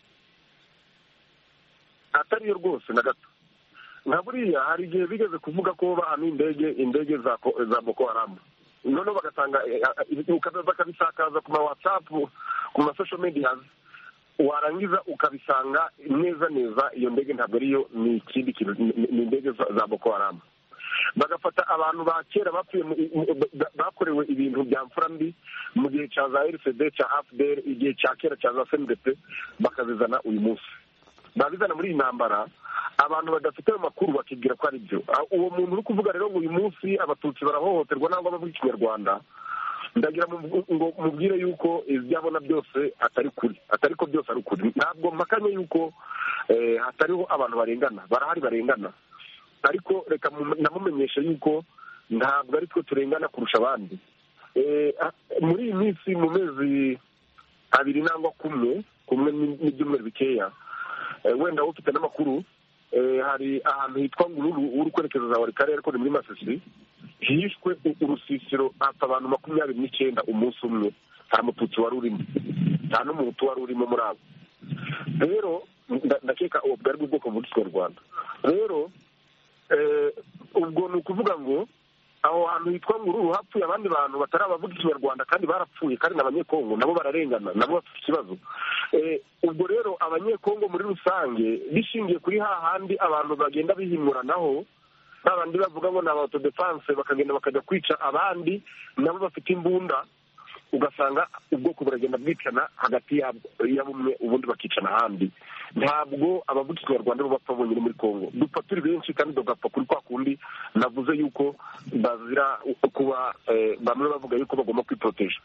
Atari yo rwose na gato. Nka buriya hari igihe bigeze kuvuga ko bahana indege za Boko Haram, noneho bagatanga bakabisakaza ku ma WhatsApp, ku ma social media, warangiza ukabisanga neza iyo ndege ntabwo ariyo, ni ikindi kintu, ni indege za Boko Haram. Bagafata abantu ba kera bapfuye bakorewe ibintu bya mfura mbi mu gihe cya za RCD, cya AFDR, igihe cya kera cya za CNDP, bakazizana uyu munsi, babizana muri iyi ntambara. Abantu badafite ayo makuru bakibwira ko ari byo. Uwo muntu uri kuvuga rero ngo uyu munsi abatutsi barahohoterwa nangwa bavuga ikinyarwanda, ndagira ngo mubwire yuko ibyabona byose atari kuri, atari ko byose ari ukuri. Ntabwo mpakanye yuko hatariho abantu barengana, barahari barengana, ariko reka namumenyesha yuko ntabwo ari twe turengana kurusha abandi. Muri iyi minsi, mu mezi abiri nangwa kumwe n'ibyumweru bikeya, wenda ufite n'amakuru, hari ahantu hitwa Ngururu uri kwerekeza za Warikare, ariko ni muri Masisi, hishwe urusisiro hapfa abantu 29 umunsi umwe, nta mututsi wari urimo, nta n'umuhutu wari urimo muri abo. Rero ndakeka uwo bwari bw'ubwoko bw'u Rwanda. Rero ubwo ni ukuvuga ngo aho hantu hitwa Ngururu hapfuye abandi bantu batari abavuga ikinyarwanda kandi barapfuye, kandi n'abanyekongo nabo bararengana, nabo bafite ikibazo. Ubwo rero abanyekongo muri rusange bishingiye kuri hahandi abantu bagenda bihimuranaho, babandi bavuga ngo ni autodefense, bakagenda bakajya kwica abandi nabo bafite imbunda, ugasanga ubwoko buragenda bwicana hagati ya bumwe, ubundi bakicana ahandi. Ntabwo abavuga ikinyarwanda bo bapfa bonyine muri Kongo, dupfa turi benshi kandi tugapfa kuri kwa kundi navuze yuko bazira kuba bamwe bavuga yuko bagomba kwiproteja.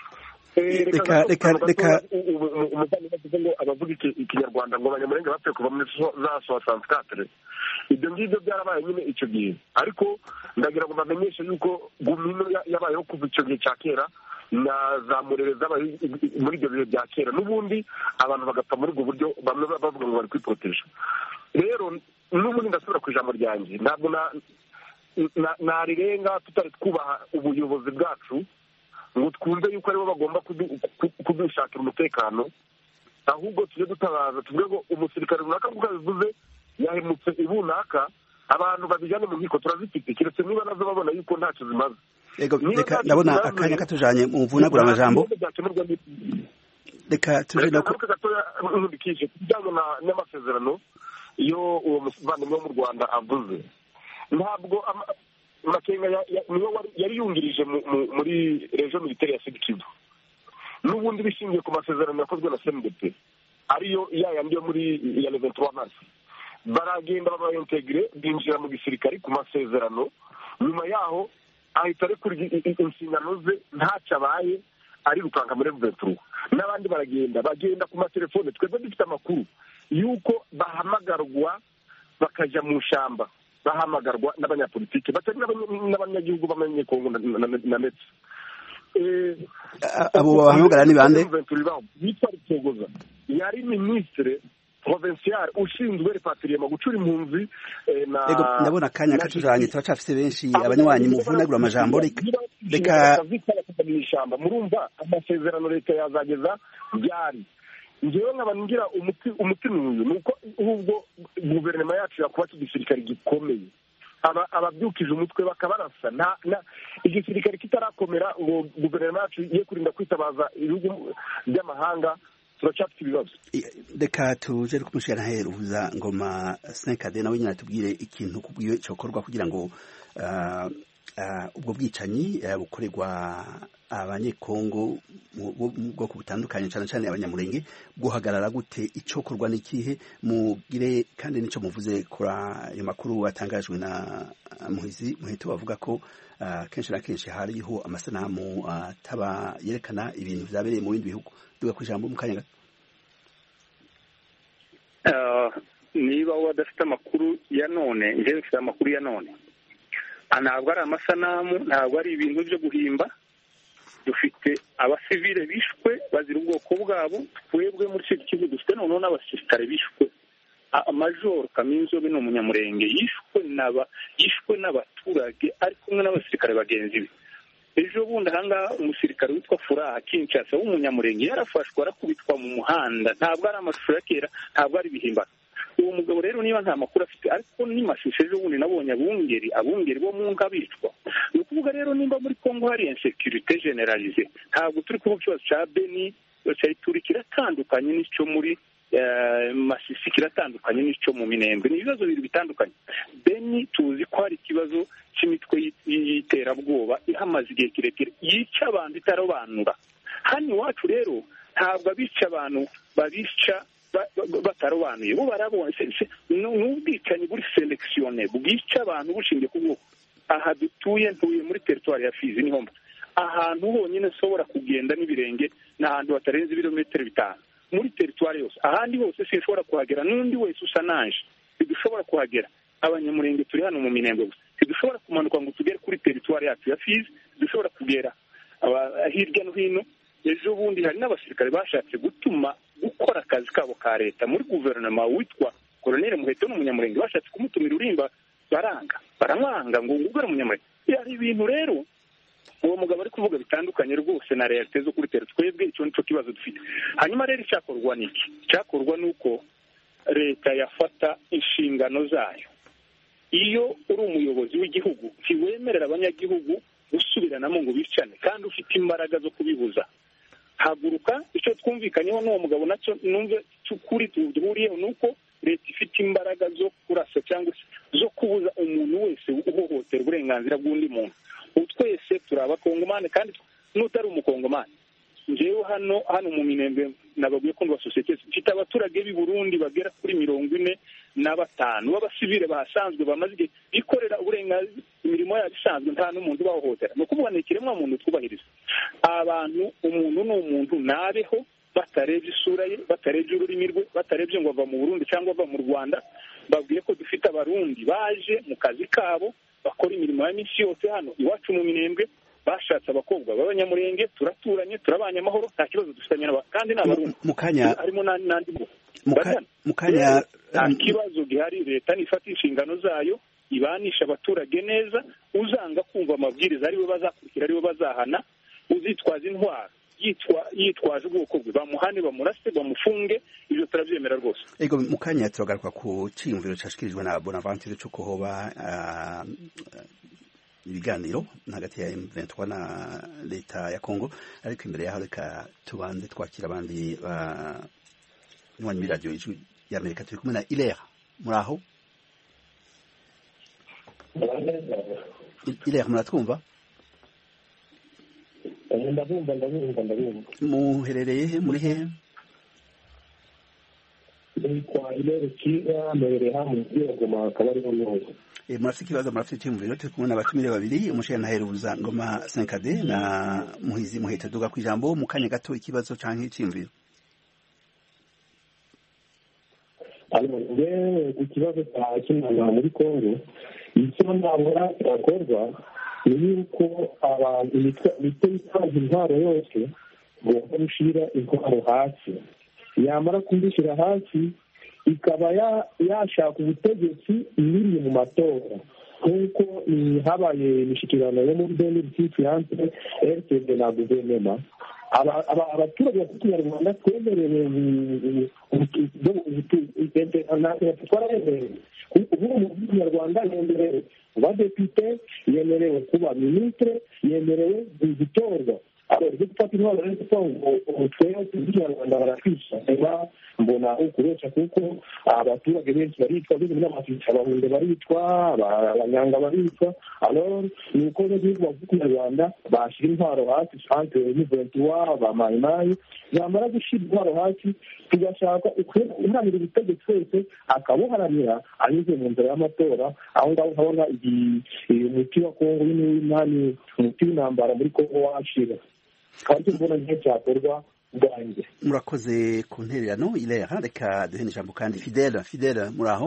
Reka umuvandimwe avuze ngo abavuga ikinyarwanda ngo abanyamurenge bapfuye kuva muri za 64. Ibyo ngibyo byarabaye nyine icyo gihe, ariko ndagira ngo bamenyeshe yuko gumino yabayeho kuva icyo gihe cya kera, na za Murere zabaye muri ibyo bihe bya kera, n'ubundi abantu bagapfa muri ubwo buryo, bamwe bavuga ngo bari kwiproteja. Rero n'ubundi ndasubira ku ijambo ryanjye, ntabwo narirenga tutari twubaha ubuyobozi bwacu ngo twumve yuko aribo bagomba kudushakira umutekano, ahubwo tujye dutabaza, tuvuge ngo umusirikare runaka kuko bivuze yahemutse ibunaka, abantu babijyane mu nkiko, turazifite, keretse niba nazo babona yuko ntacyo zimaze. Reka ndabona akanya katujanye mu mvunagura amajambo, reka tuje nako gatoya nkundikije kijyanye n'amasezerano iyo uwo muvandimwe wo mu Rwanda avuze. Ntabwo Makenga niwe yari yungirije muri region militaire ya Sud Kivu, n'ubundi bishingiye ku masezerano yakozwe na CNDP, ariyo yayandi yo muri ya 23 mars. Baragenda babayintegre, binjira mu gisirikare ku masezerano, nyuma yaho ahita arekura inshingano ze, ntacyo abaye, ari rukanga muri 23. N'abandi bagenda ku matelefone, twebwe dufite amakuru yuko bahamagarwa bakajya mu shamba, bahamagarwa n'abanyapolitike batari n'abanyagihugu b'abanyekongo na Metsi. Abo bahamagara ni bande? Yitwa Rucogoza, yari ministre provincial ushinzwe repatriement, gucura impunzi ndabona akanya katujanye, turacafise benshi abanywanyi muvunagura amajambo. Reka mw'ishamba, murumva amasezerano leta yazageza byari. Ngewe nkaba ngira umutima uyu nuko ubwo guverinoma yacu yakuba igisirikare gikomeye, ababyukije umutwe bakabarasa, igisirikare kitarakomera ngo guverinoma yacu ye kurinda kwitabaza ibihugu by'amahanga turacyafite ibibazo. Reka tuje kumushira heruza ngoma 5D nawe nyine atubwire ikintu kubwiye cyokorwa kugira ngo ubwo bwicanyi bukorerwa abanyekongo mu bwoko butandukanye cyane cyane abanyamurenge guhagarara gute, icokorwa n'ikihe mugire kandi nico muvuze kuri ayo makuru atangajwe na Muhizi Muheto bavuga ko kenshi na kenshi hariho amasanamu ataba yerekana ibintu byabereye mu bindi bihugu. Duga kwijambo mu kanya gato. Niba wadafite amakuru ya none, njyewe mfite amakuru ya none. Ntabwo ari amasanamu, ntabwo ari ibintu byo guhimba. Dufite abasivile bishwe bazira ubwoko bwabo, twebwe muri cyo kigo dufite noneho n'abasirikare bishwe. Major Kaminzobe ni umunyamurenge yishwe n'abaturage ari kumwe n'abasirikare bagenzi be. Ejo bundi ahangaha umusirikare witwa Furaha Kinshasa w'umunyamurenge yarafashwe arakubitwa mu muhanda. Ntabwo ari amashusho ya kera, ntabwo ari ibihimbano. Uwo mugabo rero niba nta makuru afite, ariko ni mashusho ejo bundi nabonye abungeri bo mu nka bicwa. Ni ukuvuga rero nimba muri Kongo hari insecurite generalize, ntabwo turi kuvuga ikibazo cya Beni turi kiratandukanye n'icyo muri Masisi, kiratandukanye n'icyo mu Minembwe. Ni ibibazo bibiri bitandukanye. Beni tuzi ko hari ikibazo cy'imitwe y'iterabwoba ihamaze igihe kirekire yica abantu itarobanura. Hano iwacu rero ntabwo abica abantu babica batarobanuye, bo barabonye n'ubwicanyi buri selekisiyone bwica abantu bushingiye ku bwoko. Aha ntuye muri teritwari ya Fizi niho mba. Ahantu honyine nshobora kugenda n'ibirenge ni ahantu hatarenze ibirometero 5 muri teritwari yose. Ahandi hose sinshobora kuhagera, n'undi wese usa nanje ntidushobora kuhagera. Abanyamurenge turi hano mu Minembwe gusa, ntidushobora kumanuka ngo tugere kuri teritwari yacu ya Fizi, dushobora kugera hirya no hino. Ejo bundi hari n'abasirikare bashatse gukora akazi kabo ka leta muri guverinoma witwa Colonel Muheto n'umunyamurenge, bashatse kumutumira urimba baramwanga ngo ngubere umunyamurenge. Yari ibintu rero uwo mugabo ari kuvuga bitandukanye rwose na realite zo kuri tero. Twebwe icyo nico kibazo dufite. Hanyuma rero icyakorwa niki? Cyakorwa nuko leta yafata inshingano zayo. Iyo uri umuyobozi w'igihugu ntiwemerera abanyagihugu gusubiranamo ngo bicane kandi ufite imbaraga zo kubibuza. Haguruka, icyo twumvikanyeho n'uwo mugabo nacyo numve cy'ukuri duhuriyeho nuko leta ifite imbaraga zo kurasa cyangwa zo kubuza umuntu wese uhohotera uburenganzira bw'undi muntu. Twese turi abakongomani kandi n'utari umukongomani. Njyewe hano mu Minembwe nababwiye ko sosiyete mfite abaturage b'i Burundi bagera kuri 45 b'abasivile basanzwe bamaze igihe bikorera uburenganzira imirimo yabo isanzwe, nta n'umuntu bahohotera. No kuvuga ni ikiremwa muntu twubahiriza. Umuntu ni umuntu nabeho batarebye isura ye, batarebye ururimi rwe, batarebye ngo ava mu Burundi cyangwa ava mu Rwanda. Babwiye ko dufite abarundi baje mu kazi kabo bakora imirimo ya minsi yose hano iwacu mu Minembwe, bashatse abakobwa b'abanyamurenge, turaturanye, turabanye amahoro, nta kibazo dufitanye n'aba kandi n'abarundi harimo n'andi mukanya. Nta kibazo gihari, leta nifata inshingano zayo ibanisha abaturage neza. Uzanga kumva amabwiriza ariwe bazakurikira, ariwe bazahana. Uzitwaza intwaro yitwaje ubwoko bwe bamuhane, bamurase, bamufunge. Ibyo turabyemera rwose. Ego mukanya turagaruka ku cyiyumviro cyashikirijwe na Bonaventure cyo kuhoba ibiganiro hagati ya M23 na leta ya Kongo, ariko imbere yaho reka tubanze twakira abandi mwanya radio ya Amerika. Turi kumwe na Ilera. Muraho Ilera, muratwumva? Ndabumva. Muherereye he? Muri he? Kwa Ilera Kiga merere hamwe Goma kabari n'umuntu. Murafite ikibazo, murafite icyumviro. Turi kumwe n'abatumire babiri, umushana heruza ngoma 5D na Muhizi Muheto. Duga kwijambo mu kanya gato ikibazo canke icyumviro. Ku kibazo cya kinama muri Kongo, icyo ntabura kirakorwa ni yuko abantu bitwaje intwaro yose bagomba gushyira intwaro hasi. Yamara kuzishyira hasi ikaba yashaka ubutegetsi biri mu matora, nk'uko habaye imishyikirano yo muri 2006 entre RCD na guverinoma. abaturage bafite ikinyarwanda twemerewe twarabemerewe ubu mu by'ikinyarwanda yemerewe kuba depite, yemerewe kuba minisitire, yemerewe gutorwa. ibyo gufata intwaro rero kuko ngo twebwe iby'ikinyarwanda baratwisha reba mbona ukuresha kuko abaturage benshi baricwa bize n'amashyika abahunde baricwa abanyanga baricwa alors ni uko n'igihugu bavuga ikinyarwanda bashyira intwaro hasi santre n'iventura ba mayimayi bamara gushyira intwaro hasi tugashaka uharanira ubutegetsi wese akabuharanira anyuze mu nzira y'amatora aho ngaho ukabona umuti wa kongo n'inani umuti w'intambara muri kongo washira kandi mbona n'iyo cyakorwa bwanjye. Murakoze ku ntererano Ilera, reka duhe ijambo kandi Fidele muraho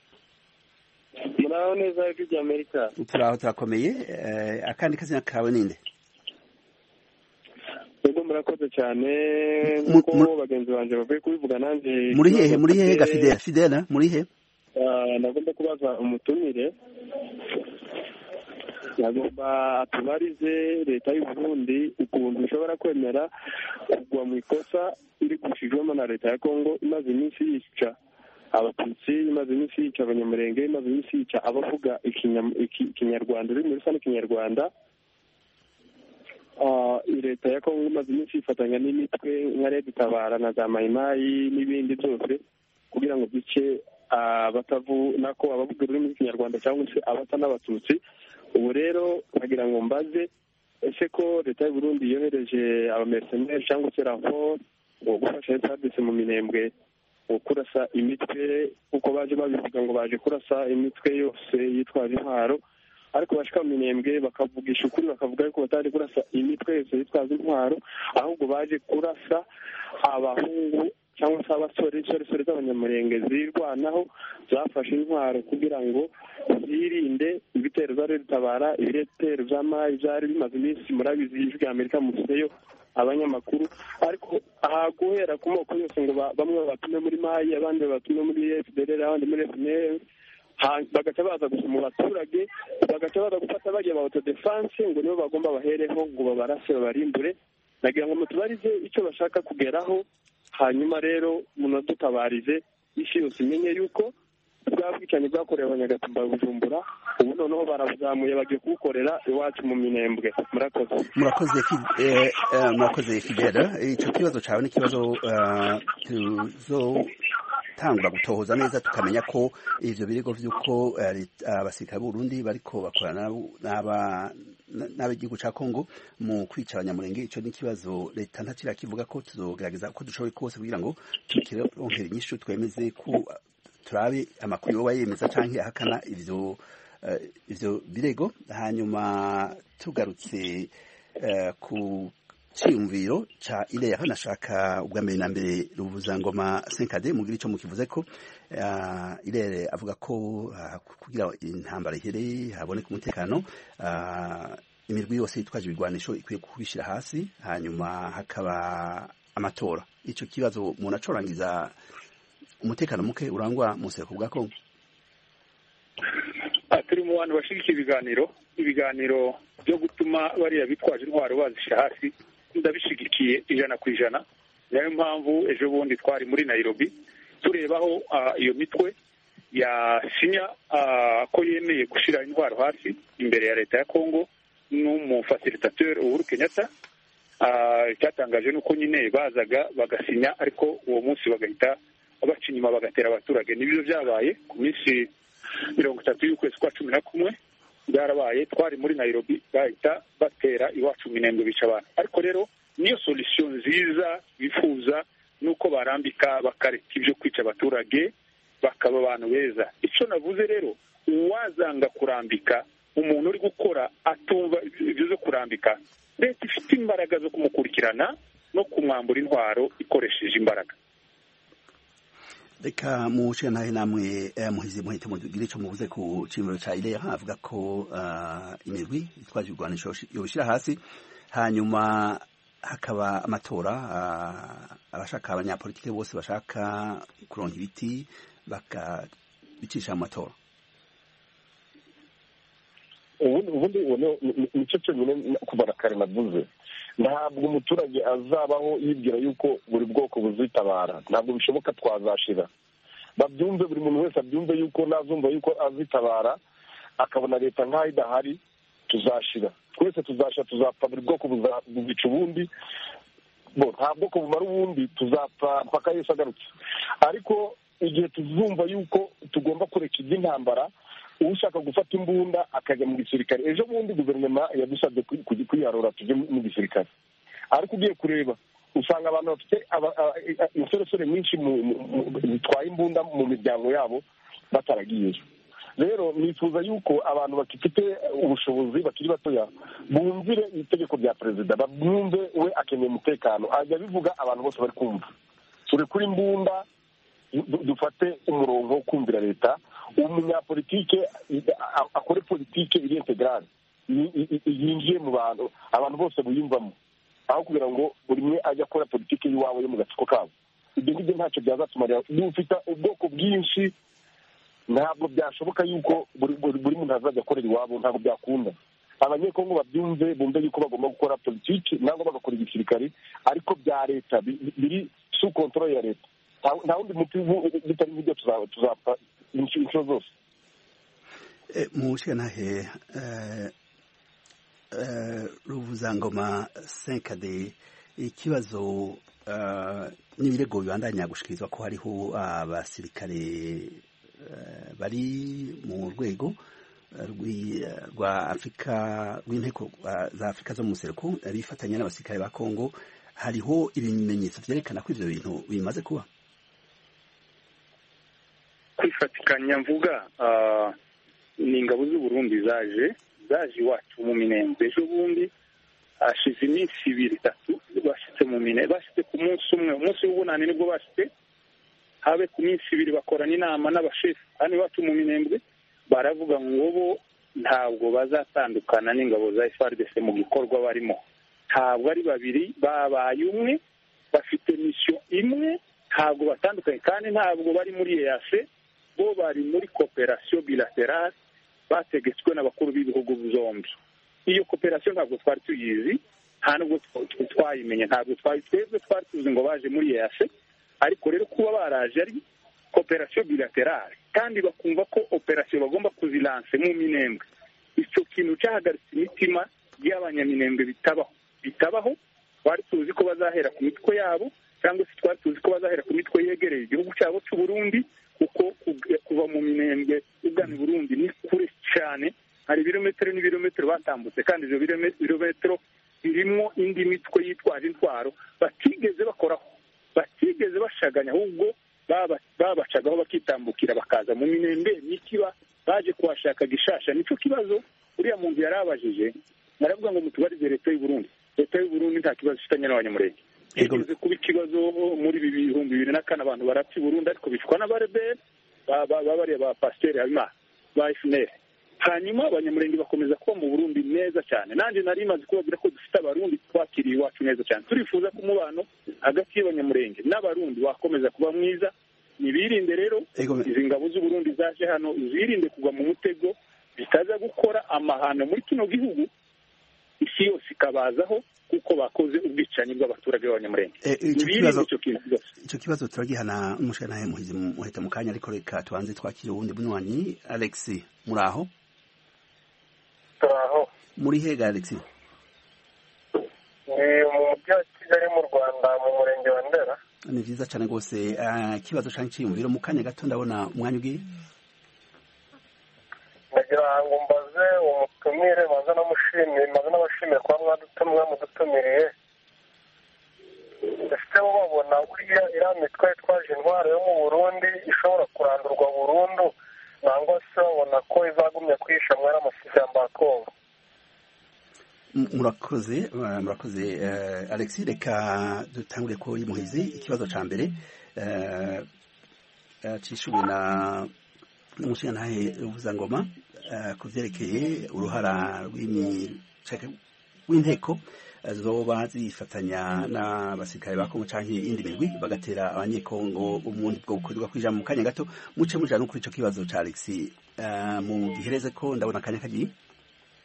neza ijwi rya Amerika. Turaho turakomeye. Akandi kazina kawe ninde? Yego murakoze cyane nkuko bagenzi banje bavuye kubivuga nanjye. Muri hehe ga Fidele muri he? Nagomba kubaza umutumire nagomba atubarize leta y'u Burundi ukuntu ishobora kwemera kugwa mu ikosa iri gushijwemo na leta ya Kongo imaze iminsi yica abatutsi, imaze iminsi yica abanyamurenge, imaze iminsi yica abavuga ikinyarwanda ururimi rusa n'ikinyarwanda. Leta ya Kongo imaze iminsi yifatanya n'imitwe nka Red Tabara na za Mayimayi n'ibindi byose kugira ngo bice nako abavuga ururimi rw'ikinyarwanda cyangwa se abata n'abatutsi. Ubu rero nagira ngo mbaze ese ko leta y'u Burundi yohereje abamercenaires cyangwa se rapport ngo gufasha FARDC mu minembwe kurasa imitwe uko baje babivuga ngo baje kurasa imitwe yose yitwaje intwaro, ariko bashika mu minembwe bakavugisha ukuri bakavuga yuko batari kurasa imitwe yose yitwaje intwaro ahubwo baje kurasa abahungu cyangwa se abasore z'abanyamurenge zirwanaho zafashe intwaro kugira ngo zirinde ibitero za Red Tabara, ibitero by'amayi byari bimaze iminsi murabizi ijwi rya Amerika museyo abanyamakuru, ariko aha guhera ku moko yose ngo bamwe batume muri mayi abandi batume muri FDLR abandi muri FNL bagaca baza gusa mu baturage bagaca baza gufata bagiye ba autodefense ngo nibo bagomba bahereho ngo babarase babarimbure. Nagira ngo mutubarize icyo bashaka kugeraho, hanyuma rero munadutabarize isi yose imenye yuko bwa bwicanyi bwakorewe Abanyagatumba Bujumbura ubu noneho barabuzamuye bagiye kubukorera iwacu mu minembwe. Murakoze Fidele. Icyo kibazo cyawe ni ikibazo tuzotangura gutohoza neza tukamenya ko ivyo birego vy'uko abasirikare b'Uburundi bariko bakorana n'ab'igihugu ca Kongo mu kwica abanyamurenge. Ico ni ikibazo leta ntacira kivuga ko tuzogerageza uko dushoboye kose kugira ngo tukironkere inyishu twemeze ko turabe amakuru yoba yemeza canke ahakana ivyo birego. Hanyuma tugarutse ku cyiyumviro ca Ilera, nashaka ubwa mbere na mbere Ruvuzangoma 5D mugira ico mukivuze ko Ilera avuga ko kugira intambara ihere haboneka umutekano imirwi yose yitwaje ibigwanisho ikwiye kubishira hasi hanyuma hakaba amatora. Ico kibazo munacorangiza umutekano muke urangwa mu sereko bwa Kongo. Turi mu bantu bashigikira ibiganiro byo gutuma bariya bitwaje intwaro bazishyira hasi, ndabishigikiye 100%. Niyo mpamvu ejo bundi twari muri Nairobi turebaho iyo mitwe yasinya ko yemeye gushyira intwaro hasi imbere ya leta ya Kongo n'umufacilitateur Uhuru Kenyatta. Cyatangaje nuko nyine bazaga bagasinya, ariko uwo munsi bagahita baca inyuma bagatera abaturage. Nibyo byabaye ku minsi 30 y'ukwezi kwa 11 byarabaye. Twari muri Nairobi bahita batera iwacu minembwe bica abantu. Ariko rero niyo solution nziza bifuza nuko barambika bakareka ibyo kwica abaturage bakaba abantu beza. Icyo navuze rero, uwazanga kurambika umuntu uri gukora atumva ibyo zo kurambika, leta ifite imbaraga zo kumukurikirana no kumwambura intwaro ikoresheje imbaraga. Reka muce nahe namwe muhize muhite mugire ico muvuze ku cimiro ca Ilera avuga ko imirwi itwaje urwanisho yobishira hasi hanyuma hakaba amatora, abashaka abanyapolitike bose bashaka kuronka ibiti bakabicisha mu matora. ubundi nicyo cyonyine kuva na kare navuze, ntabwo umuturage azabaho yibwira yuko buri bwoko buzitabara, ntabwo bishoboka, twazashira. Babyumve, buri muntu wese abyumve yuko nazumva yuko azitabara akabona leta nk'aho idahari, tuzashira twese, tuzashira, tuzapfa, buri bwoko buzica ubundi, nta bwoko bumara ubundi, tuzapfa mpaka Yesu agarutse. Ariko igihe tuzumva yuko tugomba kureka iby'intambara, ushaka gufata imbunda akajya mu gisirikare. Ejo bundi guverinoma yadusabye kwiharura tujye mu gisirikare, ariko ugiye kureba usanga abantu bafite insoresore nyinshi zitwaye imbunda mu miryango yabo bataragiyeyo. Rero nifuza yuko abantu bafite ubushobozi bakiri batoya bumvire itegeko rya perezida, bamwumve, we akeneye umutekano, ajya abivuga abantu bose bari kumva. Turi kuri imbunda, dufate umurongo wo kumvira leta, umunyapolitike akore politike iri integrale, yinjiye mu bantu, abantu bose buyumvamo, aho kugira ngo buri umwe ajya akora politike y'iwabo yo mu gatsiko kabo. Ibyo ngibyo ntacyo byazatumarira. Dufite ubwoko bwinshi, ntabwo byashoboka yuko buri muntu azajya akorera iwabo, ntabwo byakunda. Abanyekongo babyumve, bumve yuko bagomba gukora politiki nangwa bagakora igisirikare, ariko bya leta biri sous control ya leta. Nta wundi muti bitari ibyo tuzapfa inshuro zose. Mushyanahe Ruvuzangoma 5D, ikibazo n'ibirego bibandanya gushikirizwa ko hariho abasirikare bari mu rwego rwa Afurika, rw'inteko za Afurika zo mu museruko bifatanya n'abasirikare ba Kongo. Hariho ibimenyetso vyerekana ko ivyo bintu bimaze kuba kwifatikanya. Mvuga ni ingabo z'u Burundi zaje iwacu mu Minembwe ejo bundi, hashize iminsi 2-3 bashitse mu Minembwe, bashitse ku munsi umwe, umunsi w'ubunani nibwo bashitse, habe ku minsi 2 bakorana inama n'abashefu hano iwacu mu Minembwe, baravuga ngo bo ntabwo bazatandukana n'ingabo za FARDC mu gikorwa barimo. Ntabwo ari babiri, babaye umwe, bafite mission imwe, ntabwo batandukanye, kandi ntabwo bari muri EAC, bo bari muri cooperation bilaterale bategetswe n'abakuru b'ibihugu byombi. Iyo cooperation ntabwo twari tuyizi, nta nubwo twayimenye, ntabwo twari tuzi ngo baje muri EAC, ariko rero kuba baraje ari cooperation bilaterale kandi bakumva ko operation bagomba kuzilanse mu Minembwe, icyo kintu cyahagaritse imitima y'abanyaminembwe bitabaho. Twari tuzi ko bazahera ku mitwe yabo, cyangwa se twari tuzi ko bazahera ku mitwe yegereye igihugu cyabo cy'u Burundi, kuko kuva mu Minembwe ugana i Burundi ni kure cyane, hari ibirometero n'ibirometero batambutse, kandi ibyo birometero birimo indi mitwe yitwaje intwaro batigeze bakoraho, batigeze bashaganya, ahubwo babacagaho bakitambukira bakaza mu Minembwe. Nikiba baje kuhashaka gishasha, nicyo kibazo uriya muntu yarabajije. Naravuga ngo mutubarize leta y'u Burundi. Leta y'u Burundi nta kibazo ifitanye n'abanyamurenge. Igeze kuba ikibazo muri 2004 abantu barapfa i Burundi, ariko bicwa n'abarebere babariye ba Pasteur Habimana ba FNL. Hanyuma abanyamurenge bakomeza kuba mu Burundi neza cyane. Nanjye nari maze kubabwira ko dufite abarundi twakiriye iwacu neza cyane. Turifuza ko umubano hagati y'abanyamurenge n'abarundi wakomeza kuba mwiza. Nibirinde rero izi ngabo z'u Burundi zaje hano, zirinde kugwa mu mutego, bitaza gukora amahano muri kino gihugu, isi yose ikabazaho kuko bakoze ubwicanyi bw'abaturage b'abanyamurenge. Icyo kibazo turagihana n'umushana muhizi muheta mu kanya, ariko reka tubanze twakire uwundi bunywanyi. Alex, muraho? Turaho. Muri hega Alex? Ni mu mujyi wa Kigali mu Rwanda, mu murenge wa Ndera. Ni vyiza cyane rwose. Kibazo canke cyiyumviro mu kanya gato, ndabona umwanya ugiye. Ndagira ngo mbaze umutumire, maze n'abashimiye kuba mwadutumiriye. Ese bo babona buriya iriya mitwe itwaje intwaro yo mu Burundi ishobora kurandurwa burundu, nangwa se babona ko izagumya kwihisha mwari amashyamba ya Kongo? Murakoze Alex, reka dutangure ko Muhizi ikibazo ca mbere cishuwe na n'umushingantahe Ruvuzangoma ku vyerekeye uruhara w'inteko zoba zifatanya n'abasirikare ba Kongo canke indi mirwi bagatera abanyekongo umundi bwo gukorwa kwija mu kanya gato. Muce mujana kuri ico kibazo ca Alex mu gihereze ko ndabona kanya kagiye.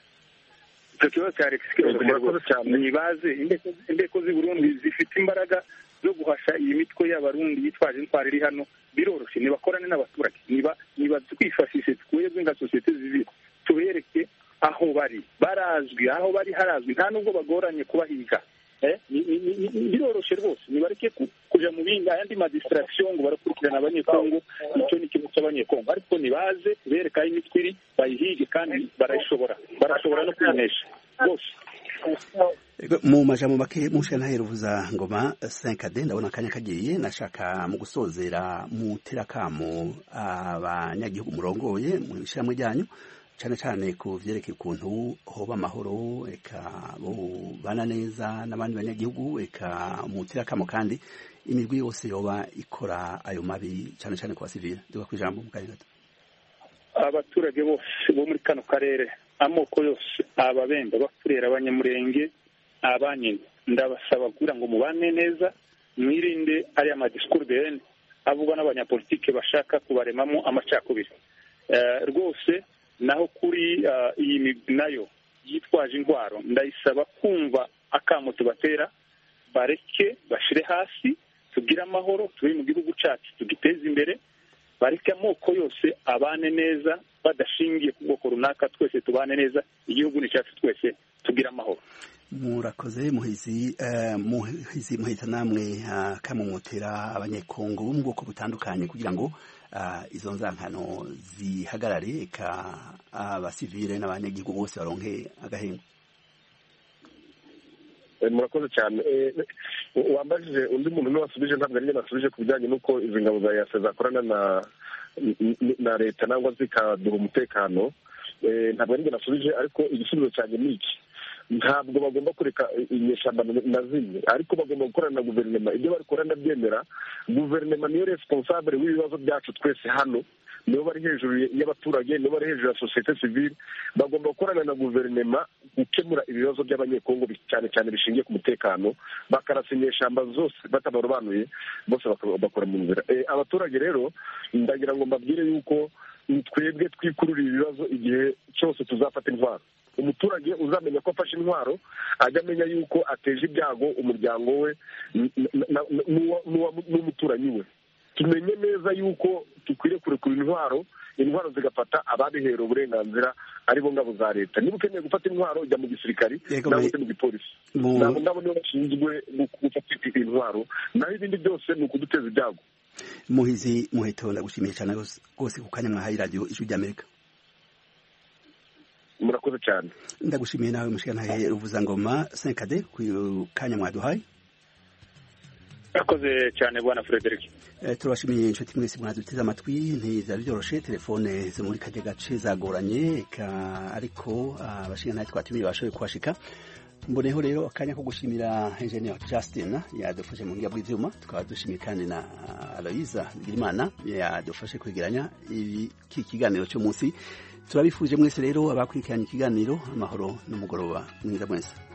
icyo kibazo cya Alex nibaze indeko z'i Burundi zifite imbaraga zo guhasha iyi mitwe y'abarundi yitwaje intwaro iri hano biroroshye nibakorane n'abaturage niba twifashishe twebwe nka sosiyete zibiri tubereke aho bari barazwi aho bari harazwi nta nubwo bagoranye kubahiga biroroshye rwose nibareke kuja mu bindi ayandi madistraction ngo barakurikirana abanyekongo icyo ni ikintu cy'abanyekongo ariko nibaze bereka aho imitwe iri bayihige kandi barashobora no kuyinesha rwose. Mu majambo make mushana Ruvuza Ngoma 5D ndabona akanya kagiye nashaka mu gusozera mu terakamo abanyagihugu murongoye mu ishyirahamwe ryanyu cyane cyane ku vyerekeye ukuntu hoba amahoro eka bana neza n'abandi banyagihugu eka mu terakamo kandi imirwi yose yoba ikora ayo mabi cyane cyane ku basivile duka kwijambo mu kanya gato. Abaturage bose bo muri kano karere amoko yose ababemba bafurera abanyamurenge abanyine ndabasaba kugira ngo mubane neza mwirinde ariya madisikuru bene avugwa n'abanyapolitike bashaka kubaremamo amacakubiri rwose. Naho kuri iyi migwi nayo yitwaje intwaro ndayisaba kumva akamo tubatera bareke bashire hasi tugire amahoro turi mu gihugu cyacu tugiteze imbere bareke amoko yose abane neza badashingiye ku bwoko runaka twese tubane neza igihugu ni cyacu twese tugire amahoro. Murakoze muhizi muhita namwe kamumotera abanyekongo bo mu bwoko butandukanye kugira ngo izo nzankano zihagarare eka abasivile n'abanyagihugu bose baronke agahengo. Murakoze cyane wambajije undi muntu n'uwasubije ntabwo ari nasubije ku bijyanye n'uko izi ngabo za yase zakorana na leta nangwa zikaduha umutekano ntabwo ari nasubije ariko igisubizo cyanjye ni iki ntabwo bagomba kureka inyeshyamba na zimwe ariko bagomba gukorana na guverinoma ibyo barikora ndabyemera guverinoma niyo responsable w'ibibazo byacu twese hano nibo bari hejuru y'abaturage nibo bari hejuru ya sosiyete sivile bagomba gukorana na guverinoma gukemura ibibazo by'abanyekongo cyane cyane bishingiye ku mutekano bakarasa inyeshyamba zose batabarobanuye bose bakora mu nzira abaturage rero ndagira ngo mbabwire yuko twebwe twikururiye ibibazo igihe cyose tuzafata intwaro. Umuturage uzamenya ko afashe intwaro ajya amenya yuko ateje ibyago umuryango we n'umuturanyi we. Tumenye neza yuko dukwiriye kurekura intwaro zigafata ababihera uburenganzira aribo ngabo za leta. Niba ukeneye gufata intwaro ujya mu gisirikari nawe mu gipolisi nabo nibo bashinzwe gufata intwaro naho ibindi byose ni ukuduteza ibyago. Muhizi Muheto ndagushimiye cyane rwose ku kanya mwahaye radio Ijwi ry'Amerika. Murakoze cyane. Ndagushimiye nawe mushikana Ruvuza Ngoma 5D ku kanya mwaduhaye. Murakoze cyane bwana Frederick. Turabashimiye inshuti mwese mwaduteze amatwi ntizari byoroshe telefone zo muri kaje gace zagoranye ariko abashikana nayo twatumiye bashoboye kwashika. Mboneho rero akanya ko gushimira Engineer Justin yadufashe mu ngiya bw'ivyuma tukaba dushimiye kandi na Aloisa Girimana yadufashe kwegeranya iki kiganiro cyo munsi. Turabifuje mwese rero abakurikiranye ikiganiro amahoro n'umugoroba mwiza mwese.